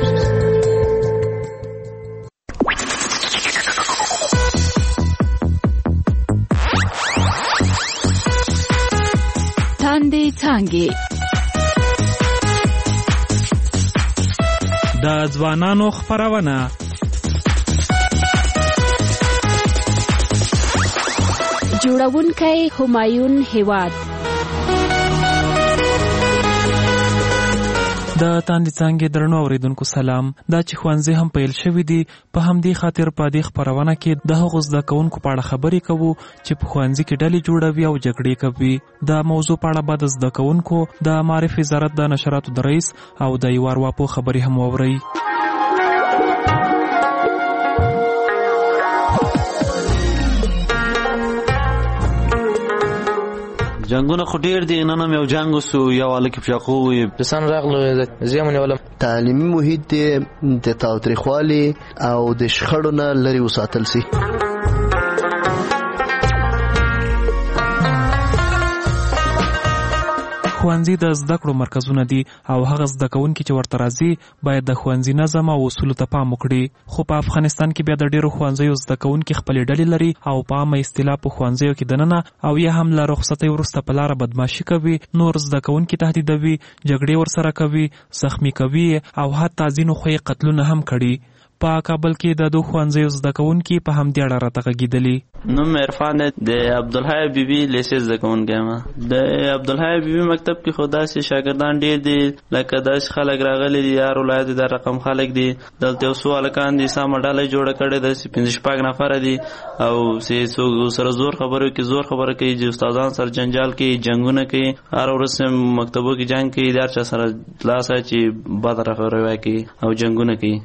Speaker 12: تاندې څانګې
Speaker 13: د ځوانانو خپرونه
Speaker 12: جوړونکی همایون هیواد
Speaker 13: د تاندې څانګې درنو اوریدونکو سلام. دا چې ښوونځي هم پیل شوي دي په همدې خاطر په دې خپرونه کې د هغو زده کوونکو په اړه خبرې کوو چې په ښوونځي کې ډلې جوړوي او جګړې کوي. دا موضوع په اړه به د زده کوونکو د معارف وزارت د نشراتو د رئیس او د یو ارواپوه خبرې هم واورئ.
Speaker 14: جنگونه خو ډیر دي نن هم یو جنگ وسو یو الک پښاقو
Speaker 15: پسان راغلو زمونه ولا
Speaker 17: تعلیمي محیط د تاوتریخوالي او د شخړو نه لري وساتل سي.
Speaker 13: ښوونځي د زده کړو مرکزونه دي او هغه زده کوونکي چې ورته راځي باید د ښوونځي نظم او اصولو ته پام وکړي. خو په افغانستان کې بیا د ډیرو ښوونځیو زده کوونکي خپلې ډلې لري او په عامه اصطلاح په ښوونځیو کې دننه او یا هم له رخصتۍ وروسته په لاره بدماشي کوي، نور زده کوونکي تهدیدوي، جګړې ورسره کوي، زخمي کوي او حتی ځینو خو یې قتلونه هم کړي. په کابل کې د دوه ښوونځیو زده کوونکي په همدې اړه راته غږېدلي.
Speaker 2: نوم عرفان دی، د عبدالحی بیبي لیسې زده کوونکی یم. د عبدالحی بیبي مکتب کې خو داسې شاګردان ډېر دي، لکه داسې خلک راغلي دي، هر ولایت د رقم خلک دي. دلته یو څو هلکان دي، سمه ډله جوړه کړې ده، پنځه شپږ نفره دي او څوک سره زور خبرو کې زور خبره کوي، چې استادان سره جنجال کوي، جنګونه کوي، هر ورځ مکتبو کې جنګ کوي، د هر چا سره لاس چې بد رویه کوي او جنګونه کوي.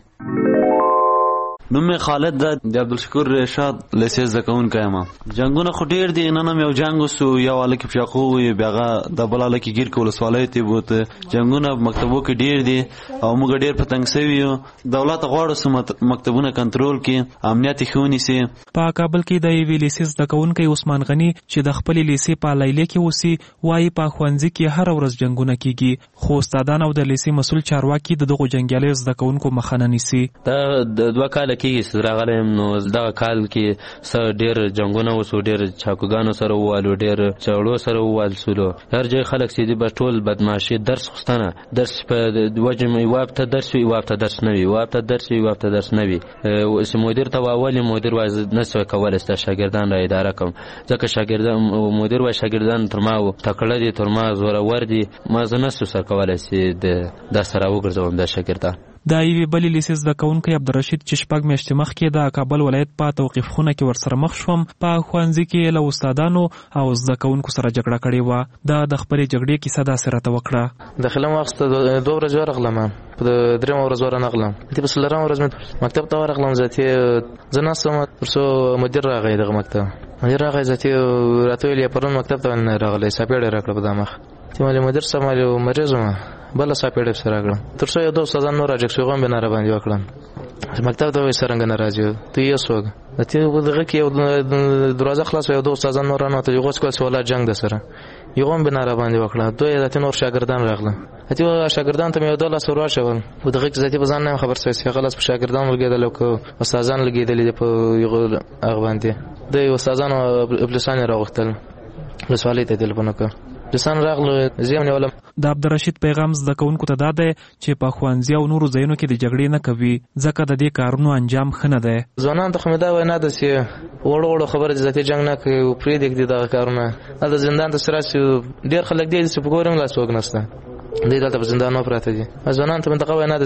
Speaker 14: نوم خالد ده، د عبدالشکور رشاد لیسې زده کوونکی یم. جنګونه خو ډېر دي، نن هم یو جنګ وسو، یو هلک په شاقو وي، بیا هغه د بل هلک ګیر کې ولسوالۍ ته بوته. جنګونه په مکتبو کې ډېر دي او موږ ډېر په تنګ سوي یو. دولت غواړو چې مکتبونه کنټرول کړي، امنیت یې ښه ونیسي.
Speaker 13: په کابل کې د یوې لیسې زده کوونکی عثمان غني چې د خپلې لیسې په لیلیه کې اوسي وایي په ښوونځي کې هره ورځ جنګونه کېږي، خو استادان او د لیسې مسؤل چارواکي د دغو جنګیالیو زده کوونکو مخه نه نیسي.
Speaker 14: دا د دوه کاله کېږي چې راغلی یم، نو دغه کال کې څه ډېر جنګونه وسو، ډېر چاقوګانو سره ووالو، ډېر چړو سره ووال سولو. هر ځای خلک چې دي به ټول بدماشي، درس خستنه، درس په وجه یوه هفته درس وي، یوه هفته درس نه وي، یوه هفته درس وي، یوه هفته درس نه وي. چې مدیر ته واولي، مدیر وایي زه نه شم کولی ستا شاګردان را اداره کړم، ځکه شاګردان مدیر وایي شاګردان تر ما تکړه دي، تر ما زورور دي، ما زه نه شم سر کولی چې دا سره وګرځوم دا شاګردان.
Speaker 13: د یوې بلې لیسې زده کوونکی عبدالرشید چې شپږ میاشتې مخکې د کابل ولایت په توقیف خونه کې ورسره مخ شوم، په ښوونځي کې له استادانو او زده کوونکو سره جګړه کړې وه. دا د خپلې جګړې کیسه داسې راته وکړه.
Speaker 15: داخله واخیسته، دوه ورځې ورغلم، په درېیمه ورځ ورنغلم، په څلورمه ورځ مې مکتب ته ورغلم. ذاتي زه ناست وم، تر څو مدیر راغی دغه مکتب، مدیر راغی ذاتي راته ویل یې پرون مکتب ته نه راغلی، ساپېړه یې راکړه په دا مخ. چې مالې مدیر صاحب مالې مریض وم، بله ساپېړه پسې راکړه. تر څو یو دوه استادان نور راجګ هم به نه راباندې وکړم. مکتب ته وایي څرنګه نه راځي، ته یې څوک؟ دغه کې یو دروازه خلاص، یو دوه استادان نور رانوتل، یو غوڅ کول چې ولا جنګ ده سره، یو هم به نه راباندې وکړه. دوی ذاتي نور شاګردان راغله، ذاتي شاګردان ته مې یو دوه لاس ور واچول، په دغه کې ذاتي په ځان نه خبر شوی چې هغه لاس په شاګردان ولګېدل او استادان لګېدلي دي په هغه باندې. د استادانو ابلیسان یې راغوښتل، ولسوالۍ ته یې تلیفون وکړ، لسان راغله زه ونیولم.
Speaker 13: د عبدالرشید پیغام زده کوونکو ته دا دی چې په ښوونځي او نورو ځایونو کې د جګړې نه کوي، ځکه د دې کارونو انجام ښه نه دی.
Speaker 15: ځوانانو ته خو مې دا وینا ده چې وړو وړو خبره چې ذاتي جنګ نه کوي، پرېږدي دغه کارونه. هلته زندان ته چې راشي ډېر خلک دی چې په ګورم لاس څوک نشته، دوی دلته په زندانونو پراته دي. ځوانانو ته مې دغه وینا ده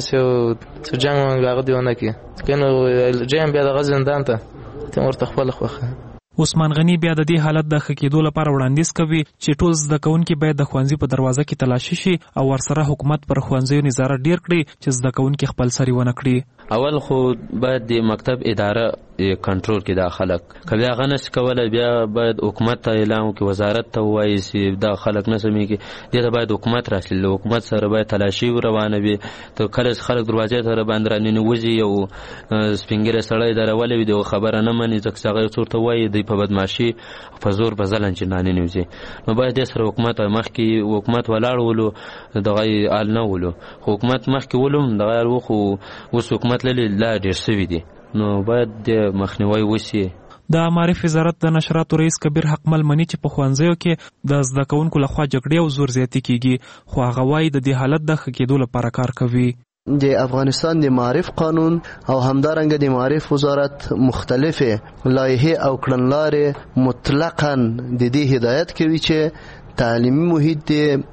Speaker 15: چې جنګ هغه دې ونه کړي، که نو جیم بیا دغه زندان ته ته ورته خپله خوښه.
Speaker 13: عثمان غني بیا د دې حالت د ښه کېدو لپاره وړاندیز کوي چې ټول زده کوونکي باید د ښوونځي په دروازه کې تلاشي شي او ورسره حکومت پر ښوونځیو نظارت ډیر کړي چې زده کوونکي خپل سری ونه کړي.
Speaker 14: اول خو باید د مکتب اداره کنټرول کړي دا خلک، که بیا هغه نشي کولی بیا باید حکومت ته اعلان وکړي، وزارت ته ووایي چې دا خلک نه سمیږي، دې ته باید حکومت راشي، له حکومت سره باید تلاشي روانه وي. ته کله چې خلک دروازې ته راباندې راننوځي، یو سپین ږیری سړی درولی وي، دغه خبره نه مني، ځکه چې هغه یو څه ورته وایي، دوی په بدماشي په زور په ظلم چې راننوځي. نو باید دې سره حکومت مخکې حکومت ولاړ ولو، دغه حال نه ولو، خو حکومت مخکې ولو دغه خو اوس حکومت لري لا ډېر شوي دي، نو باید د مخنیوي وشي.
Speaker 13: د معارف وزارت د نشراتو رئیس کبیر حقمل مني چې په ښوونځیو کې د زده کوونکو لخوا جګړې او زور زیاتي کیږي، خو هغه وایي د دې حالت د ښه کېدو لپاره کار کوي.
Speaker 17: د افغانستان د معارف قانون او همدارنګه د معارف وزارت مختلفه لایحې او کړنلارې مطلقاً د دې هدایت کوي چې تعلیمي محیط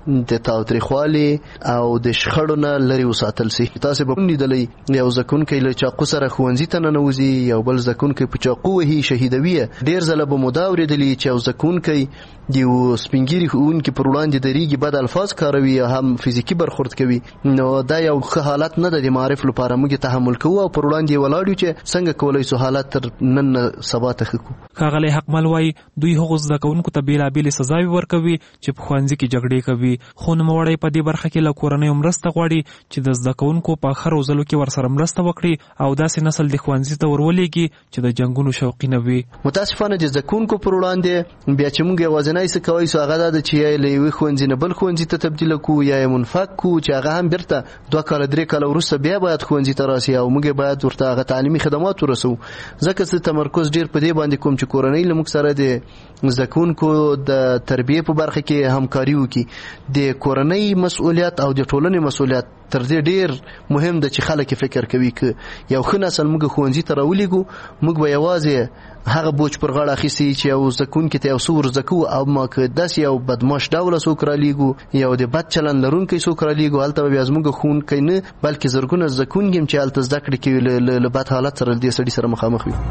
Speaker 17: د تاوتریخوالي او د شخړو نه لرې وساتل شي. تاسو به لیدلئ یو زکونکی له چاقو سره ښوونځي ته ننوځي، یو بل زکونکی په چاقو وهي شهیدوي. ډېر ځله به مو دا اورېدلي چې یو زکونکی د یو سپین ږیري ښوونکي پر وړاندې درېږي، بد الفاظ کاروي، هم فزیکي برخورد کوي. نو دا یو ښه حالت نه ده د معارف لپاره. موږ تحمل کوو او پر وړاندې یې ولاړ یو چې څنګه کولی شو حالات تر نن سبا ته ښه کړو.
Speaker 13: ښاغلی حقمل وایي دوی هغو زده کوونکو ته بېلابېلې سزاوې ورکوي چې په ښوونځي کې جګړې کوي. خو نوموړی په دې برخه کې له کورنیو مرسته غواړي چې د زده کوونکو په ښه روزلو کې ورسره مرسته وکړي او داسې نسل د ښوونځي ته ورولېږي چې د جنګونو شوقي نه وي.
Speaker 17: متاسفانه د زده کوونکو پر وړاندې بیا چې موږ یوازینی څه کوی سو هغه دا چې یا له یوې ښوونځي نه بل ښوونځي ته تبدیل کړو یا یې منفک کړو چې هغه هم بیرته دوه کاله درې کاله وروسته بیا باید ښوونځي ته راسي او موږ باید ورته هغه تعلیمي خدمات ورسوو. ځکه چې تمرکز ډېر په دې باندې کوم چې کورنۍ له موږ سره د زده کوونکو د تربیې په برخه کې همکاري وکړي. د کورنۍ مسؤلیت او د ټولنې مسؤلیت تر دې ډیر مهم ده چې خلک فکر کوي ک یو ښه نسل موږ ښوونځي ته راولېږو موږ به یوازې هغه بوج پر غاړه اخیستي چې یو زده کوونکي ته یو څه ور زده کوو او ما که داسې یو بدماش ډوله څوک رالیږو یو د بد چلند لرونکی څوک رالیږو هلته به بیا زموږ ښوونکی نه بلکې زرګونه زده کوونکي هم چې هلته زده کړې کوي له بد حالت سره دې سړي سره مخامخ وي.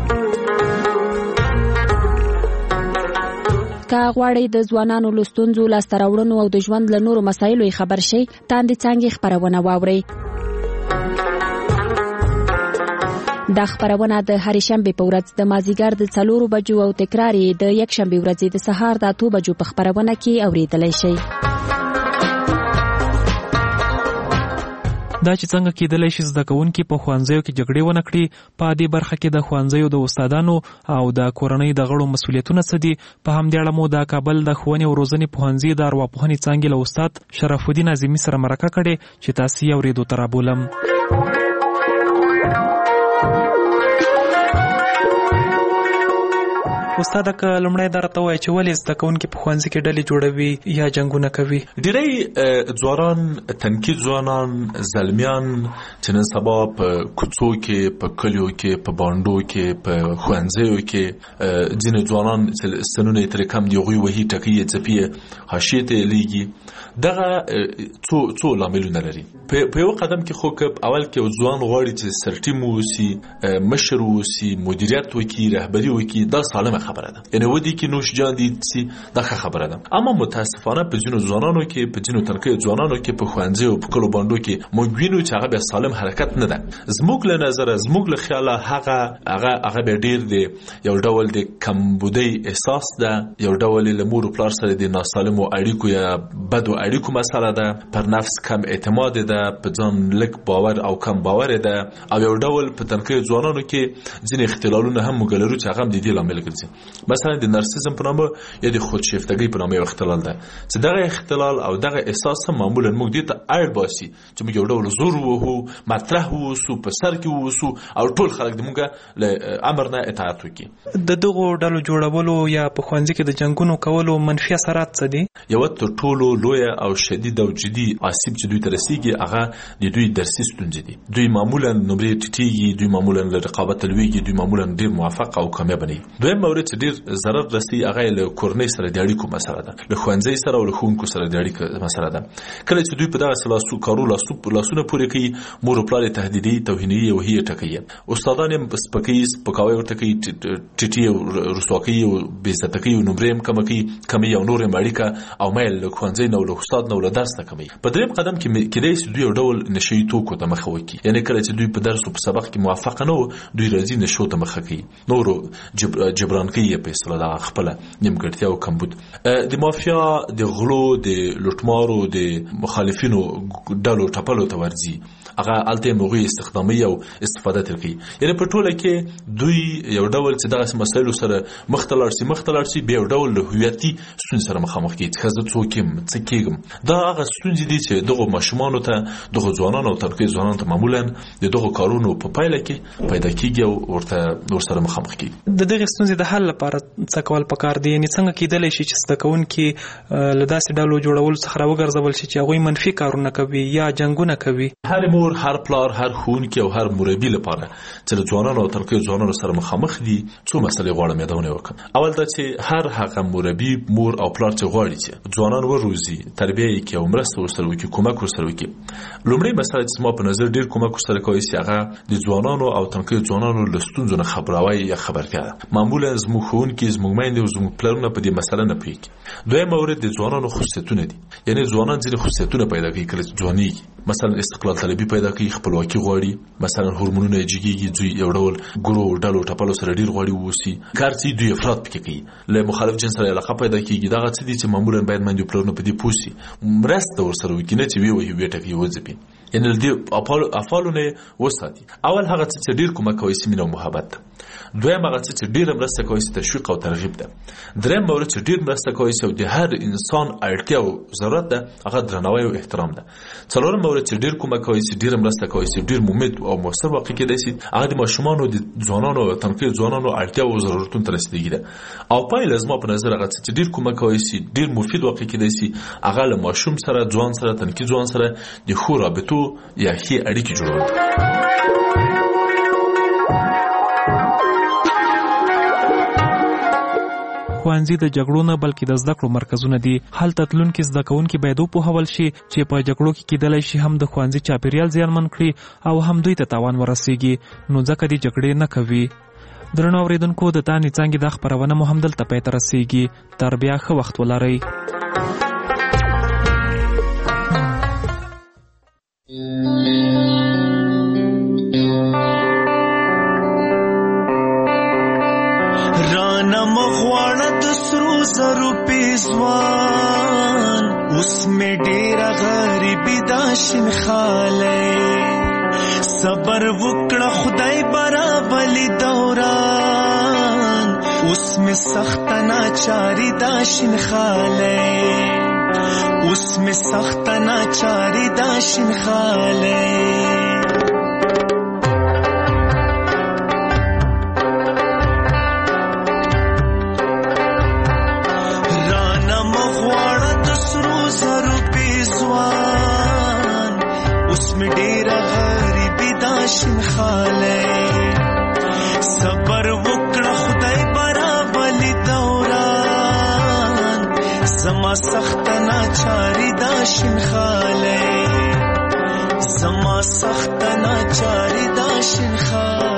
Speaker 12: که غواړئ د ځوانانو له ستونزو لاسته راوړنو او د ژوند له نورو مسایلو خبر شئ تاندې څانګې خپرونه واورئ. دا خبرونه د هرې شنبې په ورځ د مازیګر د څلورو بجو او تکرار یې د یک شنبې ورځې د سهار د اتو بجو په خبرونه کې اوریدلی شئ.
Speaker 13: دا چې څنګه کېدلی شي زده کوونکي په ښوونځیو کې جګړې ونه کړي. په دې برخه کې د ښوونځیو د استادانو او د کورنۍ د غړو مسؤلیتونه څه دي؟ په همدې اړه مو د کابل د ښوونې او روزنې پوهنځي د ارواپوهنې څانګې له استاد شرف الدین اعظمي سره مرکه کړې چې تاسو یې اورېدو ته رابولم. استاد که لمړی درته وایي چې ولې زده کوونکي په ښوونځي کې ډلې جوړوي یا جنګونه کوي؟
Speaker 5: ډېری ځوانان تنکي ځوانان زلمیان چې نن سبا په کوڅو کې په کلیو کې په بانډو کې په ښوونځیو کې ځینې ځوانان سنونه یې ترې کم دي هغوی وهي ټکوي یې ځپي یې حاشیې ته یې لیږي. دغه څو څو لاملونه لري. په یو قدم کې خو که اول کې یو ځوان غواړي چې سرټیم واوسي مشر واوسي مدیریت وکړي رهبري وکړي دا سالمه خبره ده. یعنې ودی کې نوش جان دي سي دا ښه خبره ده. اما متاسفانه په ځینو ځوانانو کې په ځینو تنکیو ځوانانو کې په ښوونځي او په کلو بانډو کې موږ وینو چې هغه بیا سالم حرکت نه ده. زموږ له نظره زموږ له خیاله هغه هغه هغه به ډیر دی یو ډول د کمبودۍ احساس ده یو ډول له مور او پلار سره د ناسالمو اړیکو یا بدو اړیکو مسله ده پر نفس کم اعتماد ده په ځان لږ باور او کم باور ده او یو ډول په تنکیو ځوانانو کې ځینې اختلالونه هم موږ لرو چې هغه هم د دې لامل ګرځي. مثلا د نارسیزم په نامه یا د خودشیفتګۍ په نامه یو اختلال ده چې دغه اختلال او دغه احساس هم معمولا موږ دې ته اړ باسي چې موږ یو ډول زور وو مطرح ووسو په سر کې ووسو او ټول خلک د موږ له امر نه اطاعت وکړي.
Speaker 13: د دغو ډلو جوړولو یا په ښوونځي کې د جنګونو کولو منفي اثرات څه دي؟
Speaker 5: یو تر ټولو لویه او شدید او جدي آسیب چې دوی ته رسیږي هغه د دوی درسي ستونزې دي. دوی معمولا نمرې ټیټیږي دوی معمولا له رقابت لویږي دوی معمولا ډېر موفق او کامیاب نه وي. دویم مورد چې ډېر ضرر رسي هغه له کورنۍ سره د اړیکو مسله ده له ښوونځي سره او له ښوونکو سره د اړیکو مسله ده. کله چې دوی په دغه سلاسو کارو لاسو لاسونه پورې کوي مور او پلار تهدیدي توهیني او هي ټکوي استادان هم سپکوي سپکاوي ورته کوي ټیټي رسواکي او بېعزتي او نمرې هم کم کوي کمي او نور اړیکه او مایل له ښوونځي نو له استاد نو له درس نه کمي. په دریم قدم کې کېدای شي دوی یو ډول نشي توکو ته مخه وکړي یعنی کله چې دوی په درس او په سبق کې موفق نه وو دوی راځي نشو ته مخه کوي نورو جبران کوي په اصطلاح خپل نیمګړتیا او کمبود. د مافیا د غلو د لوټمارو د مخالفینو ډلو ټپلو ته ورځي هغه الته موږي استخدامي او استفاده کوي یعنی په ټوله کې دوی یو ډول چې دغه مسایلو سره مختلف سي مختلف سي به یو ډول هویتي ستونزې سره مخامخ کیږي چې زه څوک یم څه کېږم. دا هغه ستونزې دي چې دغه ماشومانو ته دغه ځوانانو او ترکیب ځوانانو ته معمولا د دغه کارونو په پایله کې پیدا کیږي او ورته ورسره مخامخ کیږي.
Speaker 13: د دغه ستونزې د حل لپاره څه کول پکار دي؟ یعنی څنګه کېدلی شي چې زده کوونکي له داسې ډلو جوړولو څخه راوګرځول شي چې هغوی منفي کارونه کوي یا جنګونه کوي؟
Speaker 5: هر مور هر پلار هر ښوونکی او هر مربي لپاره چې د ځوانانو او ترکیب ځوانانو سره مخامخ دي څو مسلې غواړم یادونه وکړم. اول دا چې هر هغه مربي مور او پلار چې غواړي چې ځوانان وروزي تربیه یې کوي او مرسته ورسره وکړي کومک ورسره وکړي. لومړی مسله چې ما په نظر ډېر کومک ورسره کوي چې هغه د ځوانانو او ترکیب ځوانانو له ستونزو نه خبراوی یا خبرتیا ده. معمولا زموږ ښوونکي زموږ میندې او زموږ پلرونه په دې مسله نه پوهېږي. دویم مورد د ځوانانو خصوصیتونه دي یعنی ځوانان ځینې خصوصیتونه پیدا کوي کله چې ځوانېږي مثلا استقلال طلبي پیدا کوي خپلواکي غواړي مثلا هورمونونه جګيږي دوی یو ډول ګورو ډالو ټپلو سره ډیر غواړي ووسی کارتي دوی افراط پکې کوي له مخالف جنس سره علاقه پیدا کیږي دا څه دي چې معمولا باید باندې پلورونه په دې پوسی مرسته ورسره وکینه چې وی وی ویټه کې وځي ان دې افعالونه وساتي اول هغه چې ډیر کومه کوي سیمه محبت دویم هغه چې ډیر مرسته کوي تشویق او ترغیب ده دریم مورد چې ډیر مرسته کوي چې د هر انسان اړتیا او ضرورت ده هغه درناوی او احترام ده څلورم مورد چې ډیر کومه کوي چې ډیر مرسته کوي چې ډیر ممید او موثر واقع کېدای شي هغه د ماشومان او د ځوانانو او تنکي ځوانانو اړتیا او ضرورتونو ته رسیدګي ده او پای لازم په نظر هغه چې ډیر کومه کوي چې ډیر مفید واقع کېدای شي هغه له ماشوم سره ځوان سره تنکي ځوان سره د خو رابطو یا هي اړیکې جوړول
Speaker 13: ښوونځي د جګړو نه بلکې د زده کړو مرکزونه دي. هلته تلونکي زده کوونکي باید وپوهول شي چې په جګړو کې کېدلی شي هم د ښوونځي چاپیریال زیانمن کړي او هم دوی ته تاوان ورسیږي، نو ځکه دې جګړې نه کوي. درنو اورېدونکو، د تانې څانګې دا خپرونه مو همدلته پای ته رسیږي. تر بیا ښه وخت ولرئ.
Speaker 16: رانا مغواړه د سرو زرو پیزوان اوس مې ډېره غریبي دا شینخالی صبر وکړه خدای برابلي دوران اوس مې سخته ناچاري دا شینخالی اوس مې سخته ناچاري دا شینخالی صبر وکړه خدای برابلي دوران زما سخت ناچاري دا شینخالی زما سخت ناچاري دا شینخالی